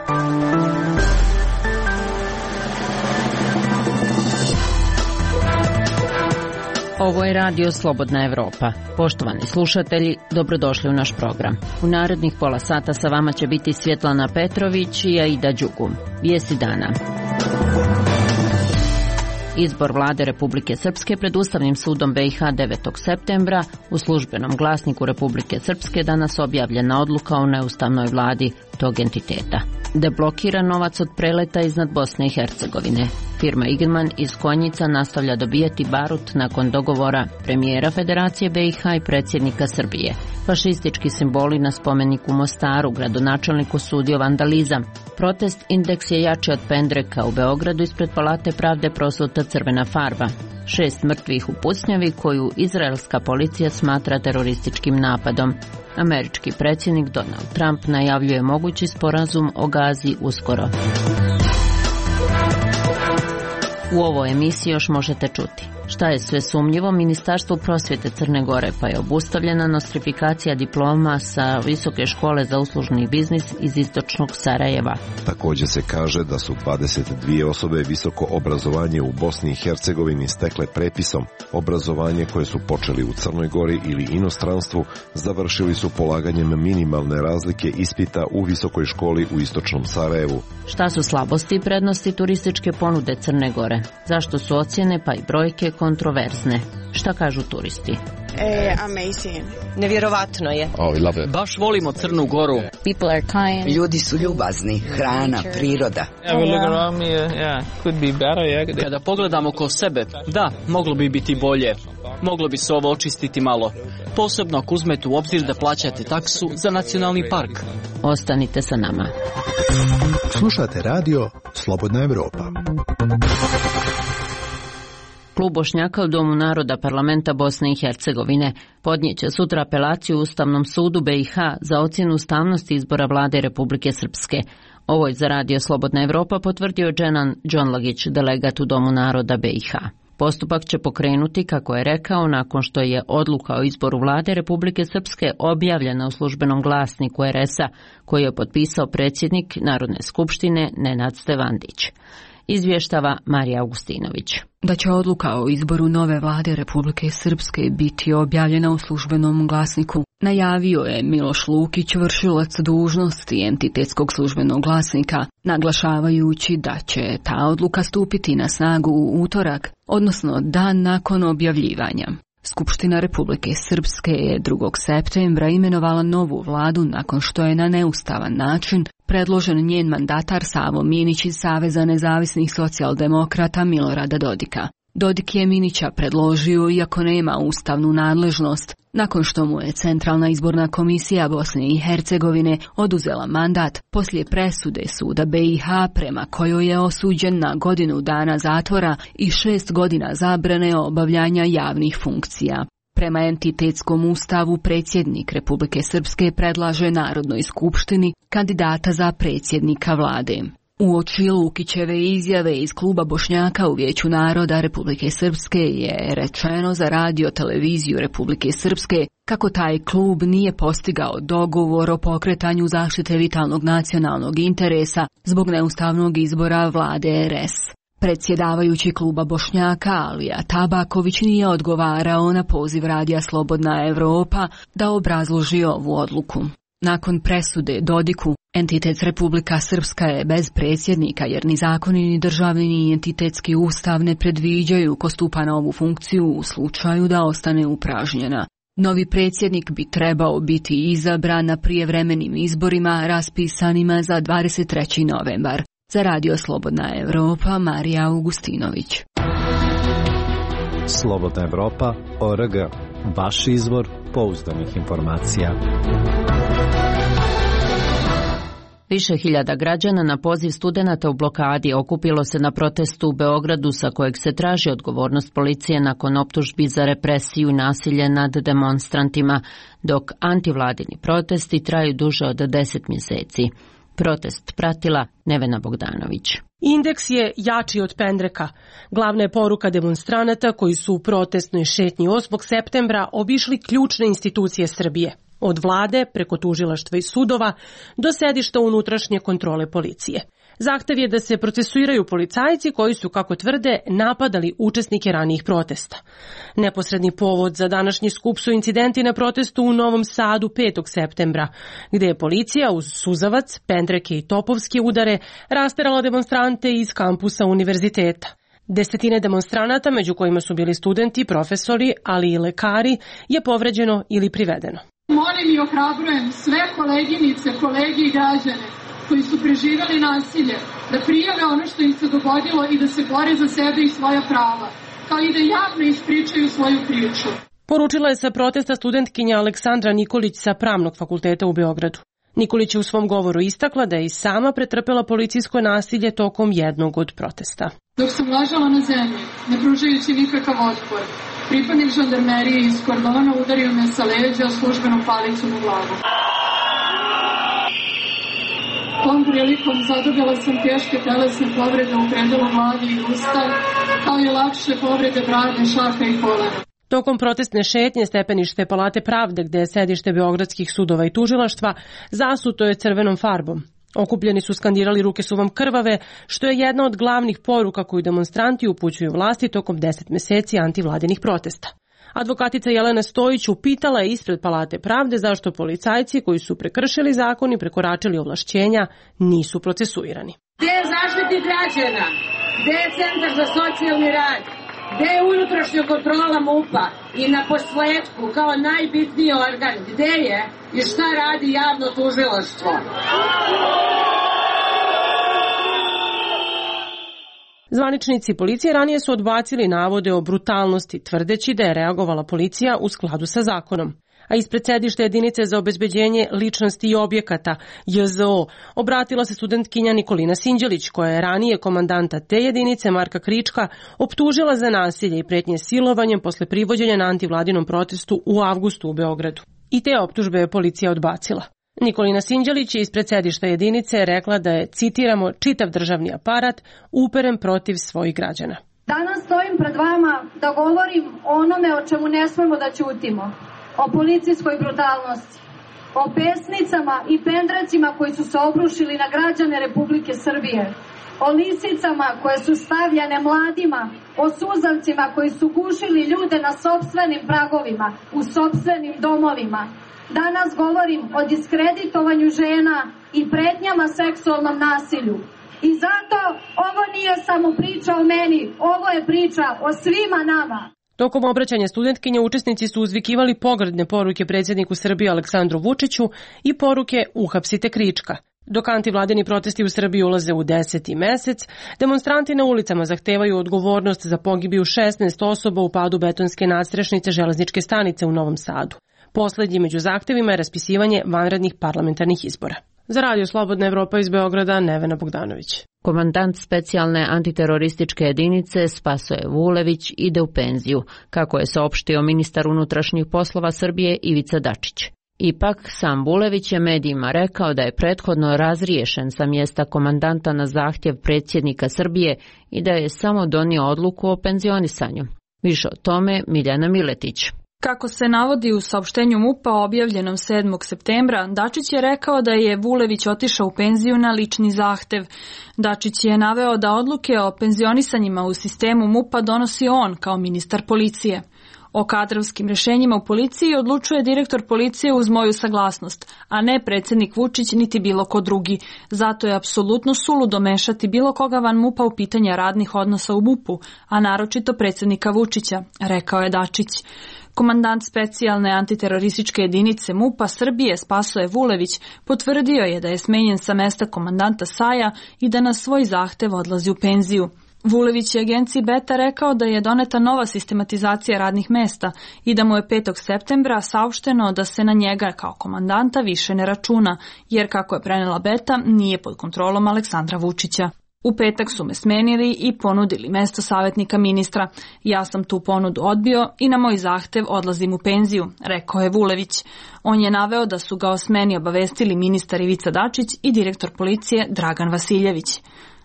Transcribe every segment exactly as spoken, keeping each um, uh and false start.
Ovo je radio Slobodna Evropa. Poštovani slušatelji, dobrodošli u naš program. U narednih pola sata sa vama će biti Svjetlana Petrović i Aida Đugum. Vijesti dana. Izbor vlade Republike Srpske pred Ustavnim sudom B i H devetog septembra. U službenom glasniku Republike Srpske danas objavljena odluka o neustavnoj vladi tog entiteta. Deblokira novac od preleta iznad Bosne i Hercegovine. Firma Igman iz Konjica nastavlja dobijati barut nakon dogovora premijera Federacije B i H i predsjednika Srbije. Fašistički simboli na spomeniku Mostaru, gradonačelniku sudio vandalizam. Protest Indeks je jači od pendreka. U Beogradu ispred Palate pravde prosuta crvena farba. Šest mrtvih u pucnjavi koju izraelska policija smatra terorističkim napadom. Američki predsjednik Donald Trump najavljuje mogući sporazum o Gazi uskoro. U ovoj emisiji još možete čuti šta je sve sumnjivo Ministarstvu prosvjete Crne Gore, pa je obustavljena nostrifikacija diploma sa Visoke škole za uslužni biznis iz istočnog Sarajeva. Također se kaže da su dvadeset dvije osobe visoko obrazovanje u Bosni i Hercegovini stekle prepisom. Obrazovanje koje su počeli u Crnoj Gori ili inostranstvu završili su polaganjem minimalne razlike ispita u Visokoj školi u istočnom Sarajevu. Šta su slabosti i prednosti turističke ponude Crne Gore? Zašto su ocjene pa i brojke kontroverzne? Šta kažu turisti? E, amazing. Nevjerovatno je. Oh, we love it. Baš volimo Crnu Goru. People are kind. Ljudi su ljubazni, hrana, priroda. Kada pogledamo oko sebe, da, moglo bi biti bolje. Moglo bi se ovo očistiti malo. Posebno ako uzmete u obzir da plaćate taksu za nacionalni park. Ostanite sa nama. Slušate radio Slobodna Evropa. Klub Bošnjaka u Domu naroda Parlamenta Bosne i Hercegovine podnijeće sutra apelaciju Ustavnom sudu B i H za ocjenu ustavnosti izbora vlade Republike Srpske. Ovo je za radio Slobodna Evropa potvrdio Dženan Džonlagić, delegat u Domu naroda B i H. Postupak će pokrenuti, kako je rekao, nakon što je odluka o izboru vlade Republike Srpske objavljena u službenom glasniku er es a, koji je potpisao predsjednik Narodne skupštine Nenad Stevandić. Izvještava Marija Augustinović. Da će odluka o izboru nove vlade Republike Srpske biti objavljena u službenom glasniku, najavio je Miloš Lukić, vršilac dužnosti entitetskog službenog glasnika, naglašavajući da će ta odluka stupiti na snagu u utorak, odnosno dan nakon objavljivanja. Skupština Republike Srpske je drugog septembra imenovala novu vladu nakon što je na neustavan način predložen njen mandatar Savo Minić iz Saveza nezavisnih socijaldemokrata Milorada Dodika. Dodik je Minića predložio iako nema ustavnu nadležnost, nakon što mu je Centralna izborna komisija Bosne i Hercegovine oduzela mandat poslije presude suda B i H prema kojoj je osuđen na godinu dana zatvora i šest godina zabrane obavljanja javnih funkcija. Prema entitetskom ustavu predsjednik Republike Srpske predlaže Narodnoj skupštini kandidata za predsjednika vlade. Uoči Lukićeve izjave iz kluba Bošnjaka u Vijeću naroda Republike Srpske je rečeno za radio televiziju Republike Srpske kako taj klub nije postigao dogovor o pokretanju zaštite vitalnog nacionalnog interesa zbog neustavnog izbora vlade er es. Predsjedavajući kluba Bošnjaka Alija Tabaković nije odgovarao na poziv radija Slobodna Evropa da obrazloži ovu odluku. Nakon presude Dodiku, entitet Republika Srpska je bez predsjednika jer ni zakoni ni državni ni entitetski ustav ne predviđaju ko stupa na ovu funkciju u slučaju da ostane upražnjena. Novi predsjednik bi trebao biti izabran na prijevremenim izborima raspisanima za dvadeset treći novembar. Za radio Slobodna Evropa, Marija Augustinović. Slobodna Evropa, o er ge, vaš izvor pouzdanih informacija. Više hiljada građana na poziv studenata u blokadi okupilo se na protestu u Beogradu sa kojeg se traži odgovornost policije nakon optužbi za represiju i nasilje nad demonstrantima, dok antivladini protesti traju duže od deset mjeseci. Protest pratila Nevena Bogdanović. Indeks je jači od pendreka. Glavna je poruka demonstranata koji su u protestnoj šetnji osmog septembra obišli ključne institucije Srbije. od vlade preko tužilaštva i sudova do sedišta unutrašnje kontrole policije. Zahtev je da se procesuiraju policajci koji su, kako tvrde, napadali učesnike ranijih protesta. Neposredni povod za današnji skup su incidenti na protestu u Novom Sadu petog septembra, gde je policija uz suzavac, pendreke i topovske udare rasterala demonstrante iz kampusa univerziteta. Desetine demonstranata, među kojima su bili studenti, profesori, ali i lekari, je povređeno ili privedeno. Molim i ohrabrujem sve koleginice, kolege i građane koji su preživjeli nasilje, da prijave ono što im se dogodilo i da se bore za sebe i svoja prava, kao i da javno ispričaju svoju priču. Poručila je sa protesta studentkinja Aleksandra Nikolić sa Pravnog fakulteta u Beogradu. Nikolić je u svom govoru istakla da je i sama pretrpela policijsko nasilje tokom jednog od protesta. Dok sam ležala na zemlji, ne pružajući nikakav otpor, pripadnik žandarmerije iz kordona udario me sa leđa službenom palicom u glavu. Tom prilikom zadobila sam teške telesne povrede u predelu glavi i usta, kao i lakše povrede brade, šaka i kolena. Tokom protestne šetnje stepenište Palate pravde, gde je sedište beogradskih sudova i tužilaštva, zasuto je crvenom farbom. Okupljeni su skandirali "ruke su vam krvave", što je jedna od glavnih poruka koju demonstranti upućuju vlasti tokom deset meseci antivladinih protesta. Advokatica Jelena Stojić upitala je ispred Palate pravde zašto policajci koji su prekršili zakon i prekoračili ovlašćenja nisu procesuirani. Gde je Zaštitnik građana? Gde je Centar za socijalni rad? Gde je unutrašnja kontrola MUP-a? I na posledku, kao najbitniji organ, gde je i šta radi javno tužilaštvo? Zvaničnici policije ranije su odbacili navode o brutalnosti, tvrdeći da je reagovala policija u skladu sa zakonom. A ispred sedišta jedinice za obezbeđenje ličnosti i objekata, J Z O, obratila se studentkinja Nikolina Sinđelić, koja je ranije komandanta te jedinice, Marka Krička, optužila za nasilje i pretnje silovanjem posle privođenja na antivladinom protestu u avgustu u Beogradu. I te optužbe je policija odbacila. Nikolina Sinđelić je ispred sedišta jedinice rekla da je, citiramo, čitav državni aparat uperen protiv svojih građana. Danas stojim pred vama da govorim o onome o čemu ne smemo da ćutimo. O policijskoj brutalnosti, o pesnicama i pendrecima koji su se obrušili na građane Republike Srbije, o lisicama koje su stavljane mladima, o suzavcima koji su gušili ljude na sopstvenim pragovima, u sopstvenim domovima. Danas govorim o diskreditovanju žena i pretnjama seksualnom nasilju. I zato ovo nije samo priča o meni, ovo je priča o svima nama. Tokom obraćanja studentkinja učesnici su uzvikivali pogrdne poruke predsjedniku Srbije Aleksandru Vučiću i poruke "uhapsite Krička". Dok antivladini protesti u Srbiji ulaze u deseti mesec, demonstranti na ulicama zahtevaju odgovornost za pogibiju šesnaest osoba u padu betonske nadstrešnice železničke stanice u Novom Sadu. Poslednji među zahtevima je raspisivanje vanrednih parlamentarnih izbora. Za Radio Slobodna Evropa iz Beograda, Nevena Bogdanović. Komandant specijalne antiterorističke jedinice Spasoje Vulević ide u penziju, kako je saopštio ministar unutrašnjih poslova Srbije Ivica Dačić. Ipak, sam Vulević je medijima rekao da je prethodno razriješen sa mjesta komandanta na zahtjev predsjednika Srbije i da je samo donio odluku o penzionisanju. Više o tome Miljana Miletić. Kako se navodi u saopštenju MUP-a objavljenom sedmog septembra, Dačić je rekao da je Vulević otišao u penziju na lični zahtev. Dačić je naveo da odluke o penzionisanjima u sistemu MUP-a donosi on kao ministar policije. O kadrovskim rešenjima u policiji odlučuje direktor policije uz moju saglasnost, a ne predsjednik Vučić niti bilo ko drugi. Zato je apsolutno suludo mešati bilo koga van MUP-a u pitanja radnih odnosa u MUP-u, a naročito predsjednika Vučića, rekao je Dačić. Komandant specijalne antiterorističke jedinice MUP-a Srbije Spasoje Vulević potvrdio je da je smenjen sa mesta komandanta Saja i da na svoj zahtev odlazi u penziju. Vulević je agenciji Beta rekao da je doneta nova sistematizacija radnih mesta i da mu je petog septembra saopšteno da se na njega kao komandanta više ne računa, jer kako je prenela Beta nije pod kontrolom Aleksandra Vučića. U petak su me smenili i ponudili mesto savjetnika ministra. Ja sam tu ponudu odbio i na moj zahtev odlazim u penziju, rekao je Vulević. On je naveo da su ga o smeni obavestili ministar Ivica Dačić i direktor policije Dragan Vasiljević.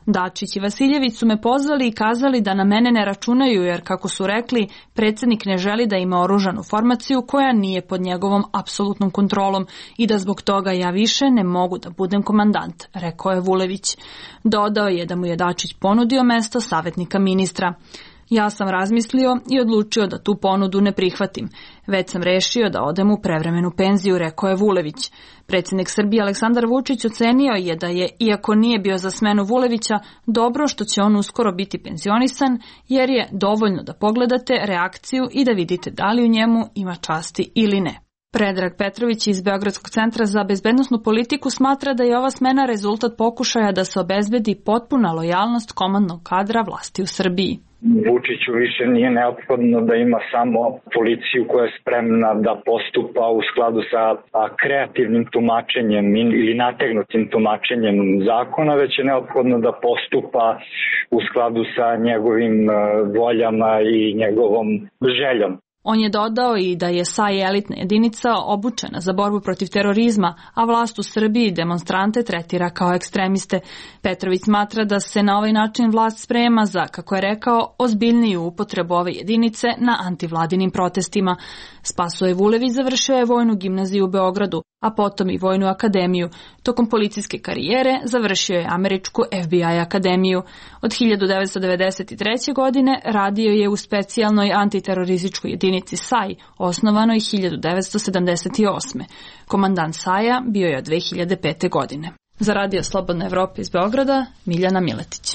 Dačić i Vasiljević su me pozvali i kazali da na mene ne računaju jer, kako su rekli, predsjednik ne želi da ima oružanu formaciju koja nije pod njegovom apsolutnom kontrolom i da zbog toga ja više ne mogu da budem komandant, rekao je Vulević. Dodao je da mu je Dačić ponudio mesto savjetnika ministra. Ja sam razmislio i odlučio da tu ponudu ne prihvatim. Već sam rešio da odem u prevremenu penziju, rekao je Vulević. Predsjednik Srbije Aleksandar Vučić ocenio je da je, iako nije bio za smenu Vulevića, dobro što će on uskoro biti penzionisan, jer je dovoljno da pogledate reakciju i da vidite da li u njemu ima časti ili ne. Predrag Petrović iz Beogradskog centra za bezbednosnu politiku smatra da je ova smena rezultat pokušaja da se obezbedi potpuna lojalnost komandnog kadra vlasti u Srbiji. Vučiću više nije neophodno da ima samo policiju koja je spremna da postupa u skladu sa kreativnim tumačenjem ili nategnutim tumačenjem zakona, već je neophodno da postupa u skladu sa njegovim voljama i njegovom željom. On je dodao i da je S A I elitna jedinica obučena za borbu protiv terorizma, a vlast u Srbiji demonstrante tretira kao ekstremiste. Petrović smatra da se na ovaj način vlast sprema za, kako je rekao, ozbiljniju upotrebu ove jedinice na antivladinim protestima. Spasoje Vulević završio je vojnu gimnaziju u Beogradu, a potom i vojnu akademiju. Tokom policijske karijere završio je američku F B I akademiju. Od hiljadu devetsto devedeset treće. godine radio je u specijalnoj antiterorističkoj jedinici S A I, osnovanoj hiljadu devetsto sedamdeset osme. Komandant S A I-a bio je od dve hiljade pete. godine. Za Radio Slobodna Evropa iz Beograda, Miljana Miletić.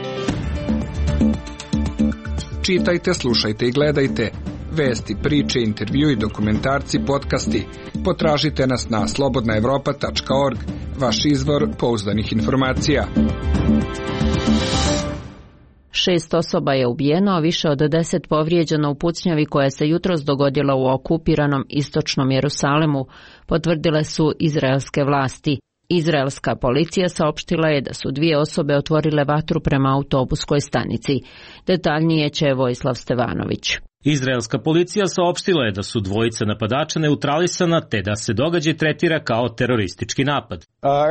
Čitajte, slušajte i gledajte. Vesti, priče, intervju i dokumentarci, podcasti. Potražite nas na slobodna evropa tačka org, vaš izvor pouzdanih informacija. Šest osoba je ubijeno, a više od deset povrijeđeno u pucnjavi koja se jutros dogodila u okupiranom istočnom Jerusalemu, potvrdile su izraelske vlasti. Izraelska policija saopštila je da su dvije osobe otvorile vatru prema autobuskoj stanici. Detaljnije će Vojislav Stevanović. Izraelska policija saopštila je da su dvojica napadača neutralisana te da se događaj tretira kao teroristički napad.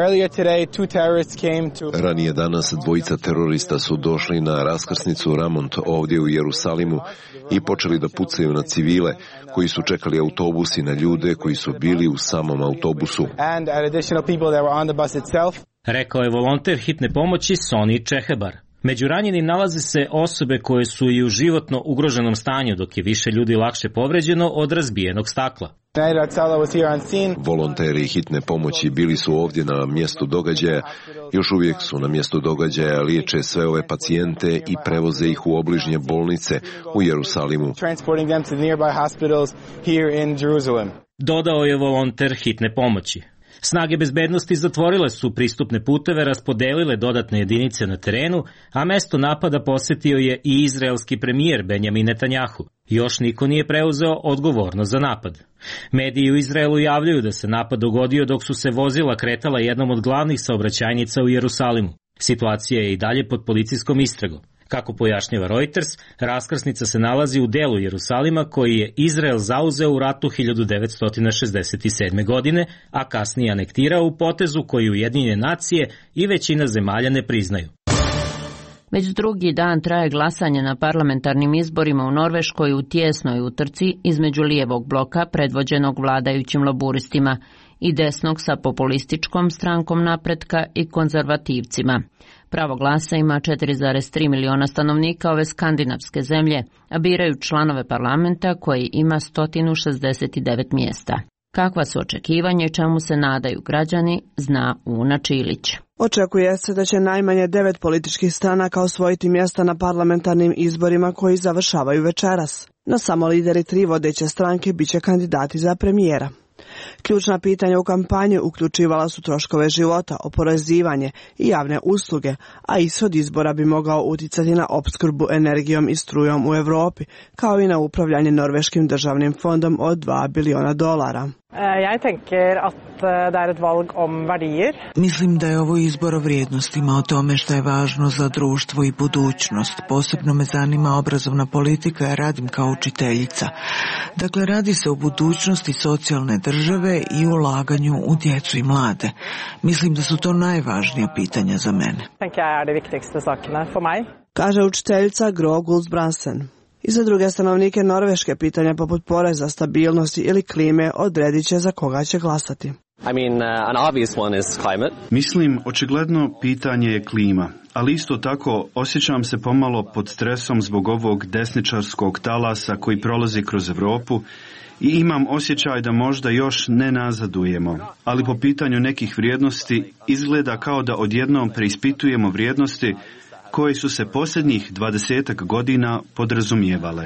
Ranije danas dvojica terorista su došli na raskrsnicu Ramont ovdje u Jerusalimu i počeli da pucaju na civile koji su čekali autobus i na ljude koji su bili u samom autobusu. Rekao je volonter hitne pomoći Soni Čehebar. Među ranjenim nalaze se osobe koje su i u životno ugroženom stanju, dok je više ljudi lakše povređeno od razbijenog stakla. Volonteri hitne pomoći bili su ovdje na mjestu događaja, još uvijek su na mjestu događaja, liječe sve ove pacijente i prevoze ih u obližnje bolnice u Jerusalimu. Dodao je volonter hitne pomoći. Snage bezbednosti zatvorile su pristupne puteve, raspodelile dodatne jedinice na terenu, a mesto napada posjetio je i izraelski premijer Benjamin Netanjahu. Još niko nije preuzeo odgovornost za napad. Mediji u Izraelu javljaju da se napad dogodio dok su se vozila kretala jednom od glavnih saobraćajnica u Jerusalimu. Situacija je i dalje pod policijskom istragom. Kako pojašnjava Reuters, raskrsnica se nalazi u delu Jerusalima koji je Izrael zauzeo u ratu hiljadu devetsto šezdeset sedme. godine, a kasnije anektirao u potezu koji Ujedinjene nacije i većina zemalja ne priznaju. Već drugi dan traje glasanje na parlamentarnim izborima u Norveškoj u tijesnoj utrci između lijevog bloka predvođenog vladajućim laburistima i desnog sa populističkom strankom napretka i konzervativcima. Pravo glasa ima četiri zarez tri miliona stanovnika ove skandinavske zemlje, a biraju članove parlamenta koji ima sto šezdeset devet mjesta. Kakva su očekivanja i čemu se nadaju građani, zna Una Čilić. Očekuje se da će najmanje devet političkih stranaka osvojiti mjesta na parlamentarnim izborima koji završavaju večeras. No samo lideri tri vodeće stranke biće kandidati za premijera. Ključna pitanja u kampanji uključivala su troškove života, oporezivanje i javne usluge, a ishod izbora bi mogao uticati na opskrbu energijom i strujom u Europi, kao i na upravljanje Norveškim državnim fondom od dva biliona dolara. Jeg tenker at det er et valg om verdier. Mislim da je ovo izbor o vrijednostima, o tome što je važno za društvo i budućnost. Posebno me zanima obrazovna politika, ja radim kao učiteljica. Dakle, radi se o budućnosti socijalne države i ulaganju u djecu i mlade. Mislim da su to najvažnija pitanja za mene. Tenker jeg er de viktigste sakene for meg. Kaže učiteljica Gro Guldsbransen. I za druge stanovnike Norveške pitanja poput poreza, stabilnosti ili klime odredit će za koga će glasati. I mean, uh, an obvious one is climate. Mislim, očigledno pitanje je klima, ali isto tako osjećam se pomalo pod stresom zbog ovog desničarskog talasa koji prolazi kroz Europu i imam osjećaj da možda još ne nazadujemo, ali po pitanju nekih vrijednosti izgleda kao da odjednom preispitujemo vrijednosti koje su se posljednjih dvadesetak godina podrazumijevale.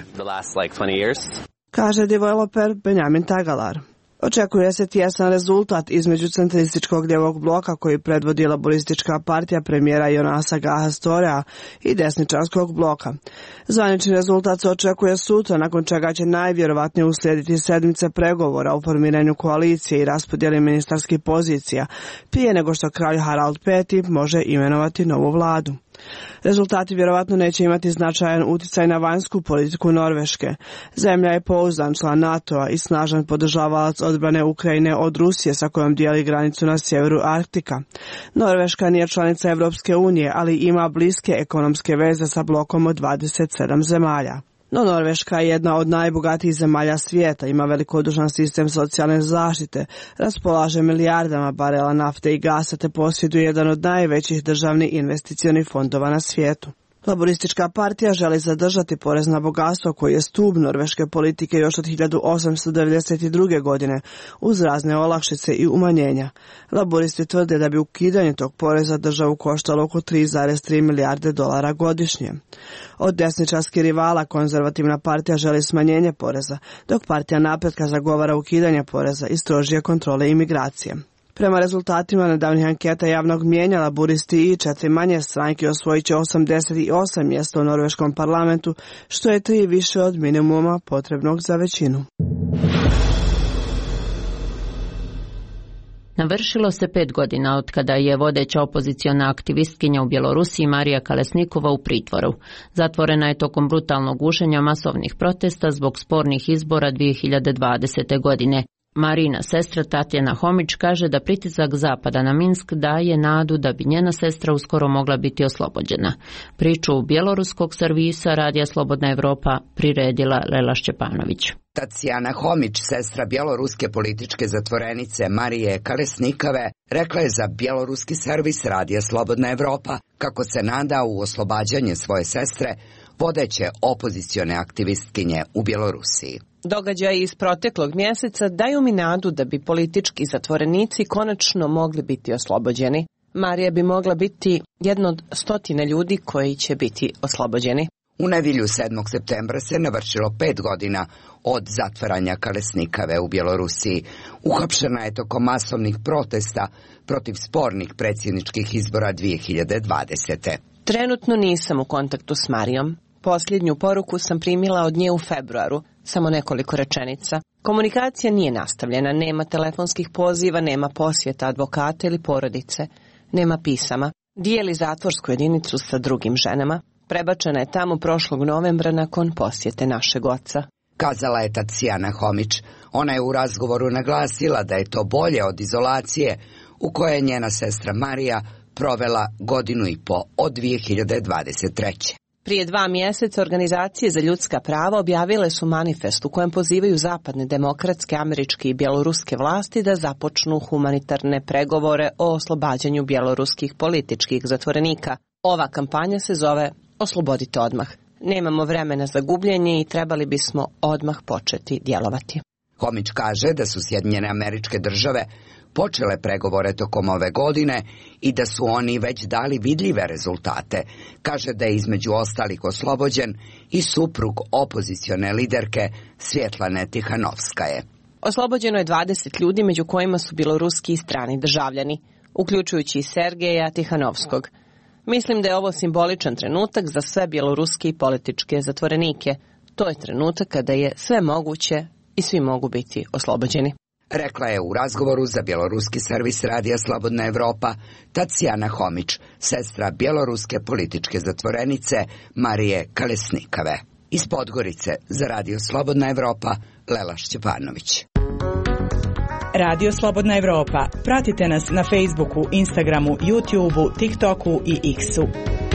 Kaže developer Benjamin Tagalar. Očekuje se tjesan rezultat između centrističkog ljevog bloka koji predvodi laboristička partija premijera Jonasa Gaha Storea i desničarskog bloka. Zvanični rezultat se očekuje sutra, nakon čega će najvjerovatnije uslijediti sedmice pregovora o formiranju koalicije i raspodjeli ministarskih pozicija, prije nego što kralj Harald peti može imenovati novu vladu. Rezultati vjerovatno neće imati značajan utjecaj na vanjsku politiku Norveške. Zemlja je pouzdan član NATO-a i snažan podržavalac odbrane Ukrajine od Rusije sa kojom dijeli granicu na sjeveru Arktika. Norveška nije članica Europske unije, ali ima bliske ekonomske veze sa blokom od dvadeset sedam zemalja. No Norveška je jedna od najbogatijih zemalja svijeta, ima velikodušan sistem socijalne zaštite, raspolaže milijardama barela nafte i gasa te posjeduje jedan od najvećih državnih investicionih fondova na svijetu. Laboristička partija želi zadržati porez na bogatstvo koji je stup norveške politike još od hiljadu osamsto devedeset druge. godine uz razne olakšice i umanjenja. Laboristi tvrde da bi ukidanje tog poreza državu koštalo oko tri zarez tri milijarde dolara godišnje. Od desničarskih rivala konzervativna partija želi smanjenje poreza, dok partija napretka zagovara ukidanje poreza i strožije kontrole imigracije. Prema rezultatima nedavnih anketa javnog mijenja, laburisti i četiri manje stranke osvojit će osamdeset osam mjesta u norveškom parlamentu, što je tri više od minimuma potrebnog za većinu. Navršilo se pet godina od kada je vodeća opoziciona aktivistkinja u Bjelorusiji Marija Kalesnikova u pritvoru. Zatvorena je tokom brutalnog gušenja masovnih protesta zbog spornih izbora dvije hiljade dvadesete. godine. Marina sestra Tatjana Homić kaže da pritisak Zapada na Minsk daje nadu da bi njena sestra uskoro mogla biti oslobođena. Priču bjeloruskog servisa Radija Slobodna Evropa priredila Lela Šćepanović. Tatjana Homić, sestra bjeloruske političke zatvorenice Marije Kalesnikove, rekla je za bjeloruski servis Radija Slobodna Evropa kako se nada u oslobađanje svoje sestre, vodeće opozicione aktivistkinje u Bjelorusiji. Događaji iz proteklog mjeseca daju mi nadu da bi politički zatvorenici konačno mogli biti oslobođeni. Marija bi mogla biti jedna od stotine ljudi koji će biti oslobođeni. U nedjelju sedmog septembra se navršilo pet godina od zatvaranja Kalesnikave u Bjelorusiji. Uhapšena je tokom masovnih protesta protiv spornih predsjedničkih izbora dvije hiljade dvadesete. Trenutno nisam u kontaktu s Marijom. Posljednju poruku sam primila od nje u februaru, samo nekoliko rečenica. Komunikacija nije nastavljena, nema telefonskih poziva, nema posjeta advokata ili porodice, nema pisama. Dijeli zatvorsku jedinicu sa drugim ženama. Prebačena je tamo prošlog novembra nakon posjete našeg oca. Kazala je Tatjana Homić. Ona je u razgovoru naglasila da je to bolje od izolacije u kojoj je njena sestra Marija provela godinu i po od dvije hiljade dvadeset treće. Prije dva mjeseca organizacije za ljudska prava objavile su manifest u kojem pozivaju zapadne demokratske, američke i bjeloruske vlasti da započnu humanitarne pregovore o oslobađanju bjeloruskih političkih zatvorenika. Ova kampanja se zove Oslobodite odmah. Nemamo vremena za gubljenje i trebali bismo odmah početi djelovati. Homić kaže da su Sjedinjene Američke Države počele pregovore tokom ove godine i da su oni već dali vidljive rezultate. Kaže da je između ostalih oslobođen i suprug opozicione liderke Svjetlane Tihanovskaje. Oslobođeno je dvadeset ljudi, među kojima su bjeloruski i strani državljani, uključujući i Sergeja Tihanovskog. Mislim da je ovo simboličan trenutak za sve bjeloruske i političke zatvorenike. To je trenutak kada je sve moguće i svi mogu biti oslobođeni. Rekla je u razgovoru za bjeloruski servis radija Slobodna Evropa Tacijana Homić, sestra bjeloruske političke zatvorenice Marije Kalesnikave. Iz Podgorice za radio Slobodna Evropa Lela Šćepanović. Radio Slobodna Evropa. Pratite nas na Facebooku, Instagramu, YouTubeu, TikToku i X-u.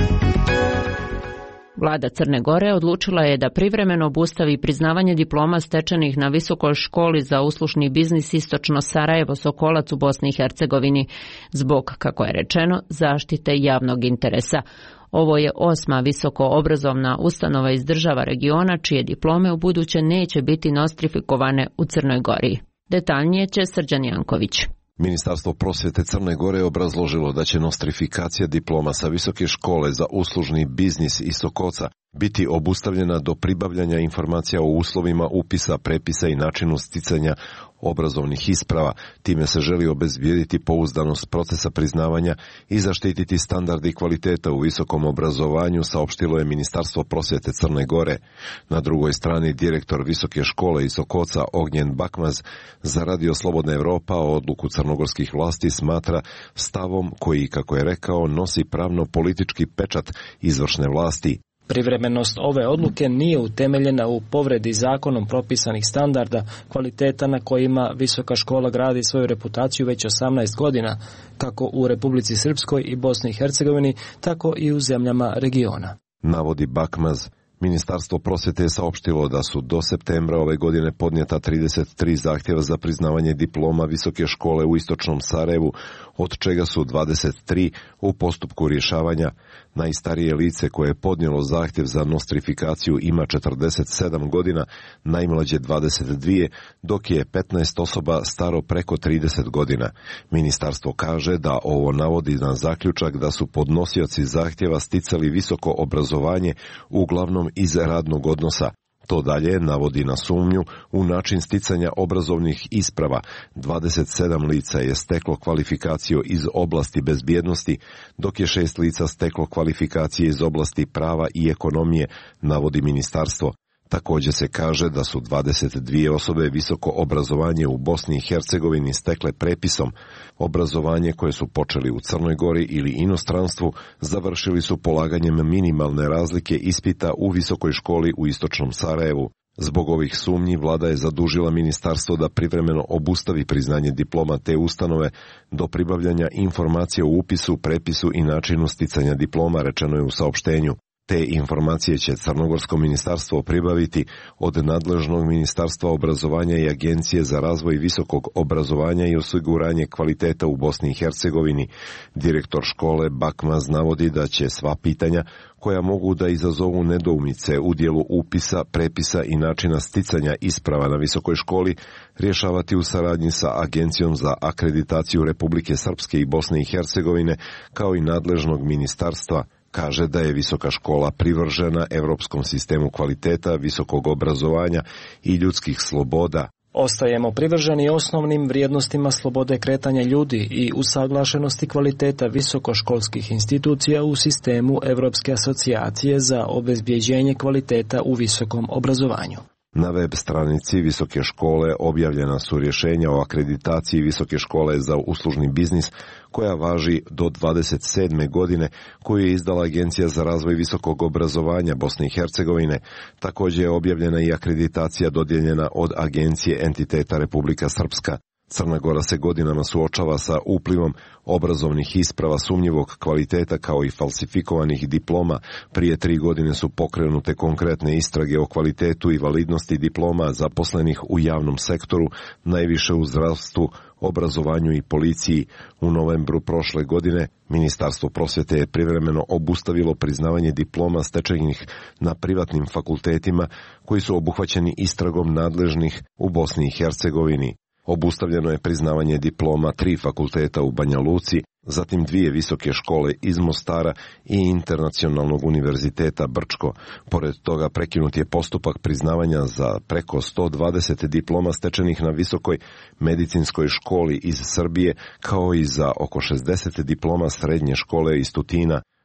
Vlada Crne Gore odlučila je da privremeno obustavi priznavanje diploma stečenih na Visokoj školi za uslužni biznis Istočno Sarajevo Sokolac u Bosni i Hercegovini zbog, kako je rečeno, zaštite javnog interesa. Ovo je osma visoko obrazovna ustanova iz država regiona čije diplome u buduće neće biti nostrifikovane u Crnoj Gori. Detaljnije će Srđan Janković. Ministarstvo prosvjete Crne Gore obrazložilo da će nostrifikacija diploma sa Visoke škole za uslužni biznis iz Sokoca biti obustavljena do pribavljanja informacija o uslovima upisa, prepisa i načinu sticanja obrazovnih isprava. Time se želi obezbijediti pouzdanost procesa priznavanja i zaštititi standardi kvaliteta u visokom obrazovanju, saopštilo je Ministarstvo prosvjete Crne Gore. Na drugoj strani direktor Visoke škole iz Sokoca Ognjen Bakmaz za radio Slobodna Evropa odluku crnogorskih vlasti smatra stavom koji, kako je rekao, nosi pravno-politički pečat izvršne vlasti. Privremenost ove odluke nije utemeljena u povredi zakonom propisanih standarda kvaliteta na kojima Visoka škola gradi svoju reputaciju već osamnaest godina, kako u Republici Srpskoj i Bosni i Hercegovini, tako i u zemljama regiona. Navodi Bakmaz. Ministarstvo prosvjete je saopštilo da su do septembra ove godine podnijeta trideset tri zahtjeva za priznavanje diploma Visoke škole u Istočnom Sarajevu, od čega su dvadeset tri u postupku rješavanja. Najstarije lice koje je podnijelo zahtjev za nostrifikaciju ima četrdeset sedam godina, najmlađe dvadeset dvije, dok je petnaest osoba staro preko trideset godina. Ministarstvo kaže da ovo navodi na zaključak da su podnosioci zahtjeva sticali visoko obrazovanje uglavnom iz radnog odnosa. To dalje navodi na sumnju u način sticanja obrazovnih isprava. dvadeset sedam lica je steklo kvalifikaciju iz oblasti bezbjednosti, dok je šest lica steklo kvalifikacije iz oblasti prava i ekonomije, navodi ministarstvo. Također se kaže da su dvadeset dvije osobe visoko obrazovanje u Bosni i Hercegovini stekle prepisom. Obrazovanje koje su počeli u Crnoj Gori ili inostranstvu završili su polaganjem minimalne razlike ispita u Visokoj školi u Istočnom Sarajevu. Zbog ovih sumnji vlada je zadužila ministarstvo da privremeno obustavi priznanje diploma te ustanove do pribavljanja informacija o upisu, prepisu i načinu sticanja diploma, rečeno je u saopštenju. Te informacije će Crnogorsko ministarstvo pribaviti od nadležnog Ministarstva obrazovanja i Agencije za razvoj visokog obrazovanja i osiguranje kvaliteta u Bosni i Hercegovini. Direktor škole Bakmaz navodi da će sva pitanja koja mogu da izazovu nedoumice u dijelu upisa, prepisa i načina sticanja isprava na visokoj školi rješavati u saradnji sa Agencijom za akreditaciju Republike Srpske i Bosne i Hercegovine kao i nadležnog ministarstva. Kaže da je visoka škola privržena europskom sistemu kvaliteta, visokog obrazovanja i ljudskih sloboda. Ostajemo privrženi osnovnim vrijednostima slobode kretanja ljudi i usaglašenosti kvaliteta visokoškolskih institucija u sistemu Europske asocijacije za obezbjeđenje kvaliteta u visokom obrazovanju. Na web stranici Visoke škole objavljena su rješenja o akreditaciji Visoke škole za uslužni biznis koja važi do dvadeset sedme godine, koju je izdala Agencija za razvoj visokog obrazovanja Bosne i Hercegovine. Također je objavljena i akreditacija dodijeljena od Agencije entiteta Republika Srpska. Crna Gora se godinama suočava sa uplivom obrazovnih isprava sumnjivog kvaliteta kao i falsifikovanih diploma. Prije tri godine su pokrenute konkretne istrage o kvalitetu i validnosti diploma zaposlenih u javnom sektoru, najviše u zdravstvu, obrazovanju i policiji. U novembru prošle godine Ministarstvo prosvjete je privremeno obustavilo priznavanje diploma stečenih na privatnim fakultetima koji su obuhvaćeni istragom nadležnih u Bosni i Hercegovini. Obustavljeno je priznavanje diploma tri fakulteta u Banja Luci, zatim dvije visoke škole iz Mostara i Internacionalnog univerziteta Brčko. Pored toga prekinut je postupak priznavanja za preko sto dvadeset diploma stečenih na visokoj medicinskoj školi iz Srbije, kao i za oko šezdeset diploma srednje škole iz Tutina.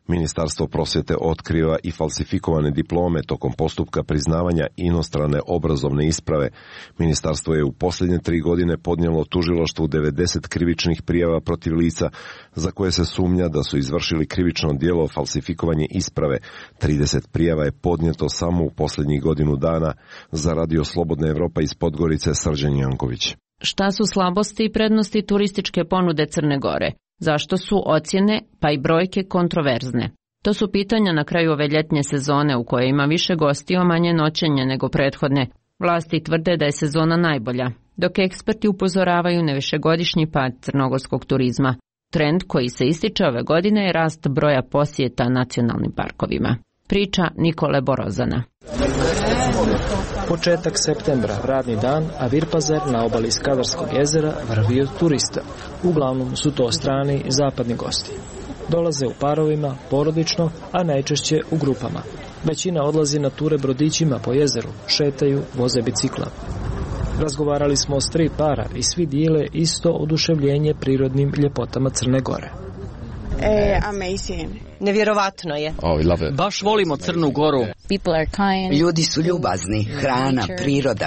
Ministarstvo prosvjete otkriva i falsifikovane diplome tokom postupka priznavanja inostrane obrazovne isprave. Ministarstvo je u posljednje tri godine podnijelo tužilaštvu devedeset krivičnih prijava protiv lica za koje se sumnja da su izvršili krivično djelo falsifikovanje isprave. trideset prijava je podnijeto samo u posljednjih godinu dana. Za Radio Slobodna Evropa iz Podgorice, Srđan Janković. Šta su slabosti i prednosti turističke ponude Crne Gore? Zašto su ocjene pa i brojke kontroverzne? To su pitanja na kraju ove ljetnje sezone u kojoj ima više gostiju, manje noćenja nego prethodne. Vlasti tvrde da je sezona najbolja, dok eksperti upozoravaju na višegodišnji pad crnogorskog turizma. Trend koji se ističe ove godine je rast broja posjeta nacionalnim parkovima. Priča Nikole Borozana. Početak septembra, radni dan, a Virpazer na obali Skadarskog jezera vrvi od turista. Uglavnom su to strani i zapadni gosti. Dolaze u parovima, porodično, a najčešće u grupama. Većina odlazi na ture brodićima po jezeru, šetaju, voze bicikla. Razgovarali smo s tri para i svi dijele isto oduševljenje prirodnim ljepotama Crne Gore. E, amazing. Nevjerovatno je. Oh, we love it. Baš volimo Crnu Goru. Ljudi su ljubazni, hrana, priroda.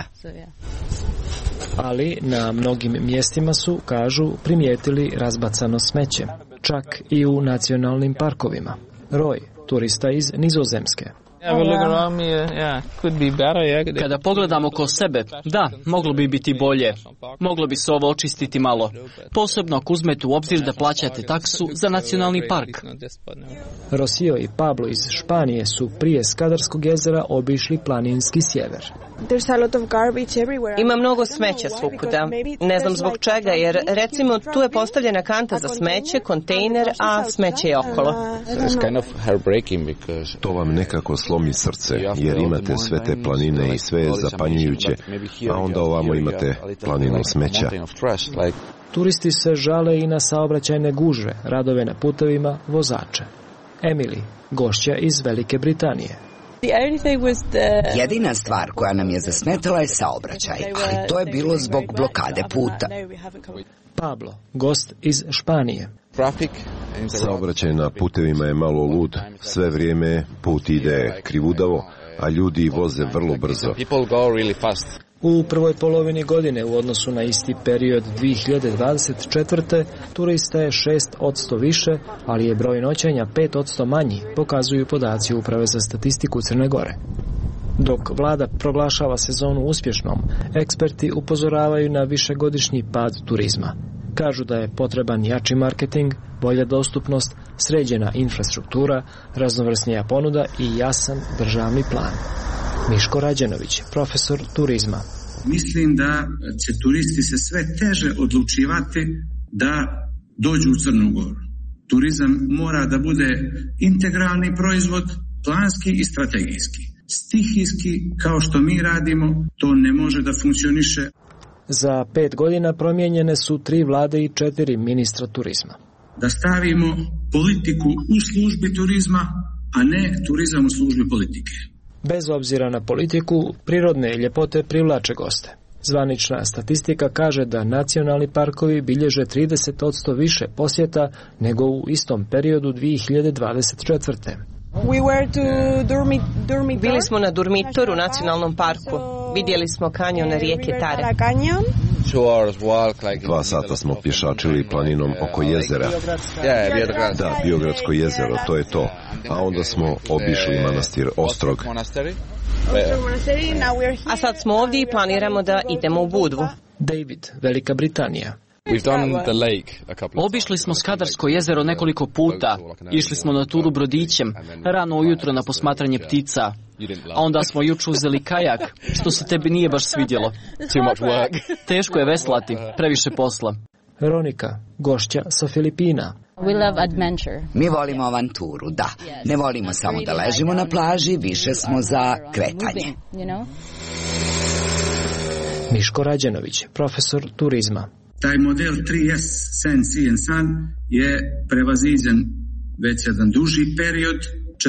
Ali na mnogim mjestima su, kažu, primijetili razbacano smeće. Čak i u nacionalnim parkovima. Roy, turista iz Nizozemske. Kada pogledam oko sebe, da, moglo bi biti bolje. Moglo bi se ovo očistiti malo. Posebno ako uzmete u obzir da plaćate taksu za nacionalni park. Rosio i Pablo iz Španije su prije Skadarskog jezera obišli planinski sjever. Ima mnogo smeća svukuda. Ne znam zbog čega, jer recimo tu je postavljena kanta za smeće, kontejner, a smeće je okolo. To vam nekako slomi srce, jer imate sve te planine i sve je zapanjujuće, a onda ovamo imate planinu smeća. Turisti se žale i na saobraćajne gužve, radove na putevima, vozače. Emily, gošća iz Velike Britanije. Jedina stvar koja nam je zasmetala je saobraćaj, ali to je bilo zbog blokade puta. Pablo, gost iz Španije. Saobraćaj na putevima je malo lud, sve vrijeme put ide krivudavo, a ljudi voze vrlo brzo. U prvoj polovini godine u odnosu na isti period dvije hiljade dvadeset četvrte. turista je šest posto više, ali je broj noćenja pet posto manji, pokazuju podaci Uprave za statistiku Crne Gore. Dok vlada proglašava sezonu uspješnom, eksperti upozoravaju na višegodišnji pad turizma. Kažu da je potreban jači marketing, bolja dostupnost, sređena infrastruktura, raznovrsnija ponuda i jasan državni plan. Miško Rađenović, profesor turizma. Mislim da će turisti se sve teže odlučivati da dođu u Crnu Goru. Turizam mora da bude integralni proizvod, planski i strategijski. Stihijski, kao što mi radimo, to ne može da funkcioniše. Za pet godina promijenjene su tri vlade i četiri ministra turizma. Da stavimo politiku u službi turizma, a ne turizam u službi politike. Bez obzira na politiku, prirodne ljepote privlače goste. Zvanična statistika kaže da nacionalni parkovi bilježe trideset posto više posjeta nego u istom periodu dvije hiljade dvadeset četvrte. We were to Durmi, Durmitor. Bili smo na Durmitoru, nacionalnom parku. Vidjeli smo kanjon rijeke Tare. Dva sata smo pješačili planinom oko jezera. Da, Biogradsko jezero, to je to. A onda smo obišli manastir Ostrog. A sad smo ovdje i planiramo da idemo u Budvu. David, Velika Britanija. Obišli smo Skadarsko jezero nekoliko puta. Išli smo na turu brodićem, rano ujutro na posmatranje ptica. A onda smo jučer uzeli kajak, što se tebi nije baš svidjelo. Teško je veslati, previše posla. Veronika, gošća sa Filipina. Mi volimo avanturu, da. Ne volimo samo da ležimo na plaži, više smo za kretanje. Miško Rađenović, profesor turizma. Taj model tri S, Sen, Sea and Sun, je prevaziđen već jedan duži period.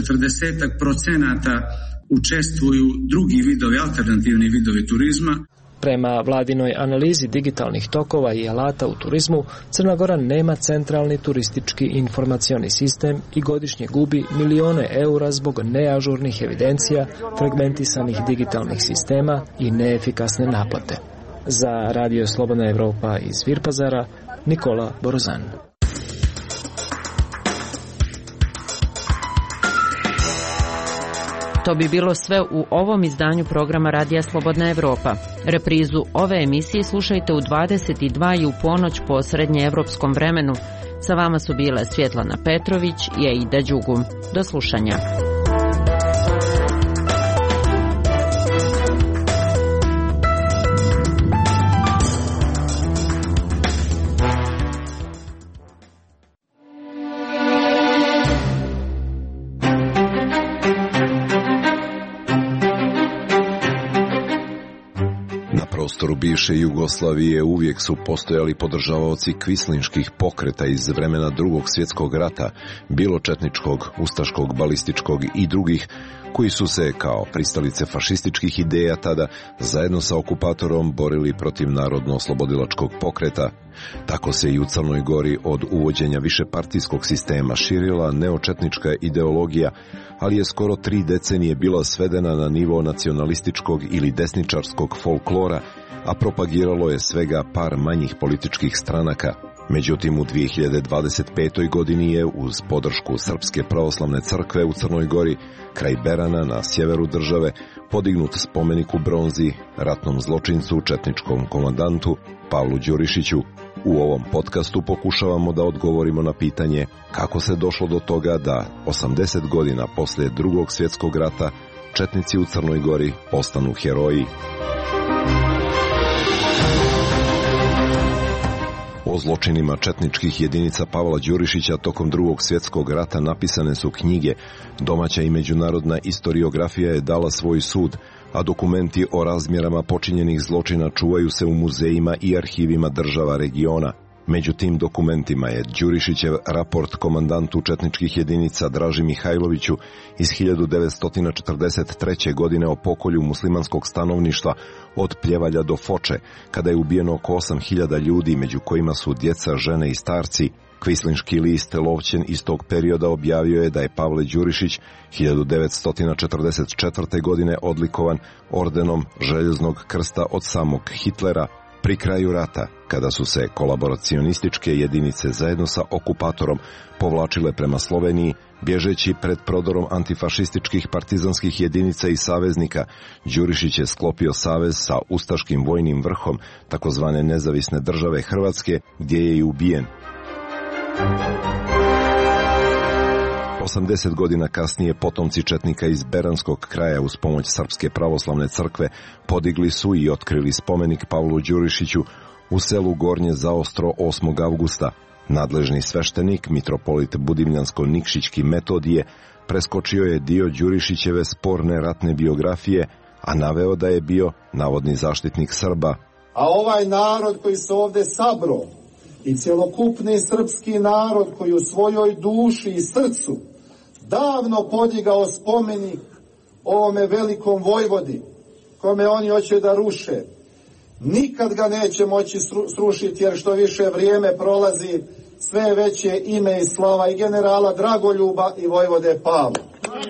četrdeset procenata učestvuju drugi vidovi, alternativni vidovi turizma. Prema vladinoj analizi digitalnih tokova i alata u turizmu, Crna Gora nema centralni turistički informacioni sistem i godišnje gubi milione eura zbog neažurnih evidencija, fragmentisanih digitalnih sistema i neefikasne naplate. Za Radio Slobodna Evropa iz Virpazara, Nikola Borozan. To bi bilo sve u ovom izdanju programa Radija Slobodna Evropa. Reprizu ove emisije slušajte u dvadeset dva i u ponoć po srednjeevropskom vremenu. Sa vama su bile Svjetlana Petrović i Aida Đugum. Do slušanja. Na prostoru bivše Jugoslavije uvijek su postojali podržavaoci kvislinških pokreta iz vremena Drugog svjetskog rata, bilo četničkog, ustaškog, balističkog i drugih, koji su se, kao pristalice fašističkih ideja tada, zajedno sa okupatorom borili protiv narodno-oslobodilačkog pokreta. Tako se i u Crnoj Gori od uvođenja višepartijskog sistema širila neočetnička ideologija, ali je skoro tri decenije bila svedena na nivo nacionalističkog ili desničarskog folklora, a propagiralo je svega par manjih političkih stranaka. Međutim, u dvije hiljade dvadeset petoj godini je, uz podršku Srpske pravoslavne crkve u Crnoj Gori, kraj Berana na sjeveru države, podignut spomenik u bronzi ratnom zločincu, četničkom komandantu Pavlu Đurišiću. U ovom podcastu pokušavamo da odgovorimo na pitanje kako se došlo do toga da osamdeset godina poslije Drugog svjetskog rata četnici u Crnoj Gori postanu heroji. O zločinima četničkih jedinica Pavla Đurišića tokom Drugog svjetskog rata napisane su knjige, domaća i međunarodna istoriografija je dala svoj sud, a dokumenti o razmjerama počinjenih zločina čuvaju se u muzejima i arhivima država regiona. Među tim dokumentima je Đurišićev raport komandantu četničkih jedinica Draži Mihajloviću iz hiljadu devetsto četrdeset treće. godine o pokolju muslimanskog stanovništva od Pljevalja do Foče, kada je ubijeno oko osam hiljada ljudi, među kojima su djeca, žene i starci. Kvislinški list Lovćen iz tog perioda objavio je da je Pavle Đurišić hiljadu devetsto četrdeset četvrte. godine odlikovan ordenom Željeznog krsta od samog Hitlera. Pri kraju rata, kada su se kolaboracionističke jedinice zajedno sa okupatorom povlačile prema Sloveniji, bježeći pred prodorom antifašističkih partizanskih jedinica i saveznika, Đurišić je sklopio savez sa ustaškim vojnim vrhom takozvane nezavisne države Hrvatske, gdje je i ubijen. osamdeset godina kasnije potomci četnika iz Beranskog kraja uz pomoć Srpske pravoslavne crkve podigli su i otkrili spomenik Pavlu Đurišiću u selu Gornje Zaostro osmog avgusta. Nadležni sveštenik, mitropolit Budimljansko-Nikšićki Metodije, preskočio je dio Đurišićeve sporne ratne biografije, a naveo da je bio navodni zaštitnik Srba. A ovaj narod koji se ovde sabro i cjelokupni srpski narod koji u svojoj duši i srcu davno podigao spomenik ovome velikom vojvodi, kome oni hoće da ruše, nikad ga neće moći srušiti, jer što više vrijeme prolazi, sve veće ime i slava i generala Dragoljuba i vojvode Pavla.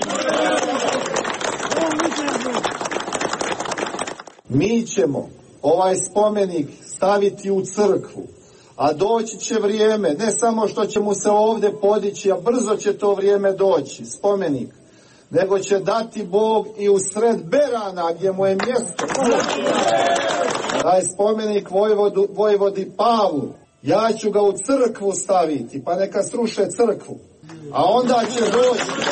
Mi ćemo ovaj spomenik staviti u crkvu, a doći će vrijeme, ne samo što će mu se ovdje podići, a brzo će to vrijeme doći, spomenik, nego će dati Bog i u sred Berana, gdje mu je mjesto. Taj spomenik vojvodu, vojvodi Pavlu, ja ću ga u crkvu staviti, pa neka sruše crkvu, a onda će doći.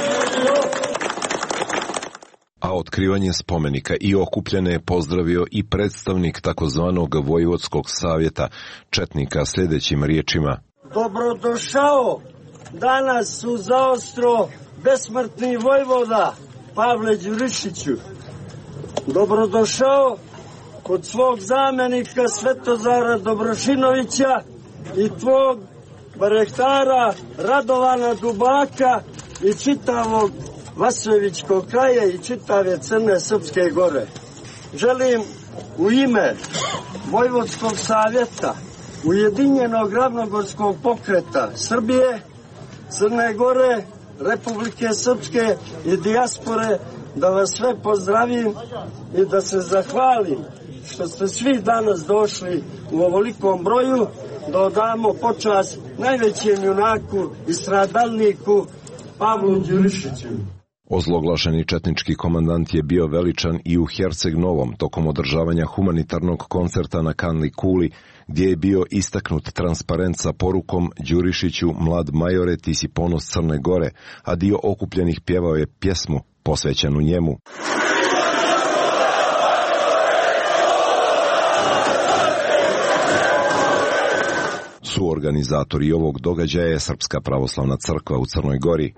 A otkrivanje spomenika i okupljene je pozdravio i predstavnik takozvanog Vojvodskog savjeta četnika sljedećim riječima. Dobrodošao danas u Zaostro besmrtni vojvoda Pavle Đurišiću. Dobrodošao kod svog zamjenika Svetozara Dobrošinovića i tvog barehtara Radovana Dubaka i čitavog Vasojevićkog kraja i čitave Crne Srpske gore. Želim u ime Vojvodskog savjeta, Ujedinjenog ravnogorskog pokreta Srbije, Crne Gore, Republike Srpske i dijaspore da vas sve pozdravim i da se zahvalim što ste svi danas došli u ovolikom broju da odamo počast najvećem junaku i stradalniku Pavlu Đurišiću. Ozloglašeni četnički komandant je bio veličan i u Herceg Novom tokom održavanja humanitarnog koncerta na Kanli Kuli, gdje je bio istaknut transparent sa porukom Đurišiću, mlad majore, ti si ponos Crne Gore, a dio okupljenih pjevao je pjesmu posvećenu njemu. Suorganizatori ovog događaja je Srpska pravoslavna crkva u Crnoj Gori.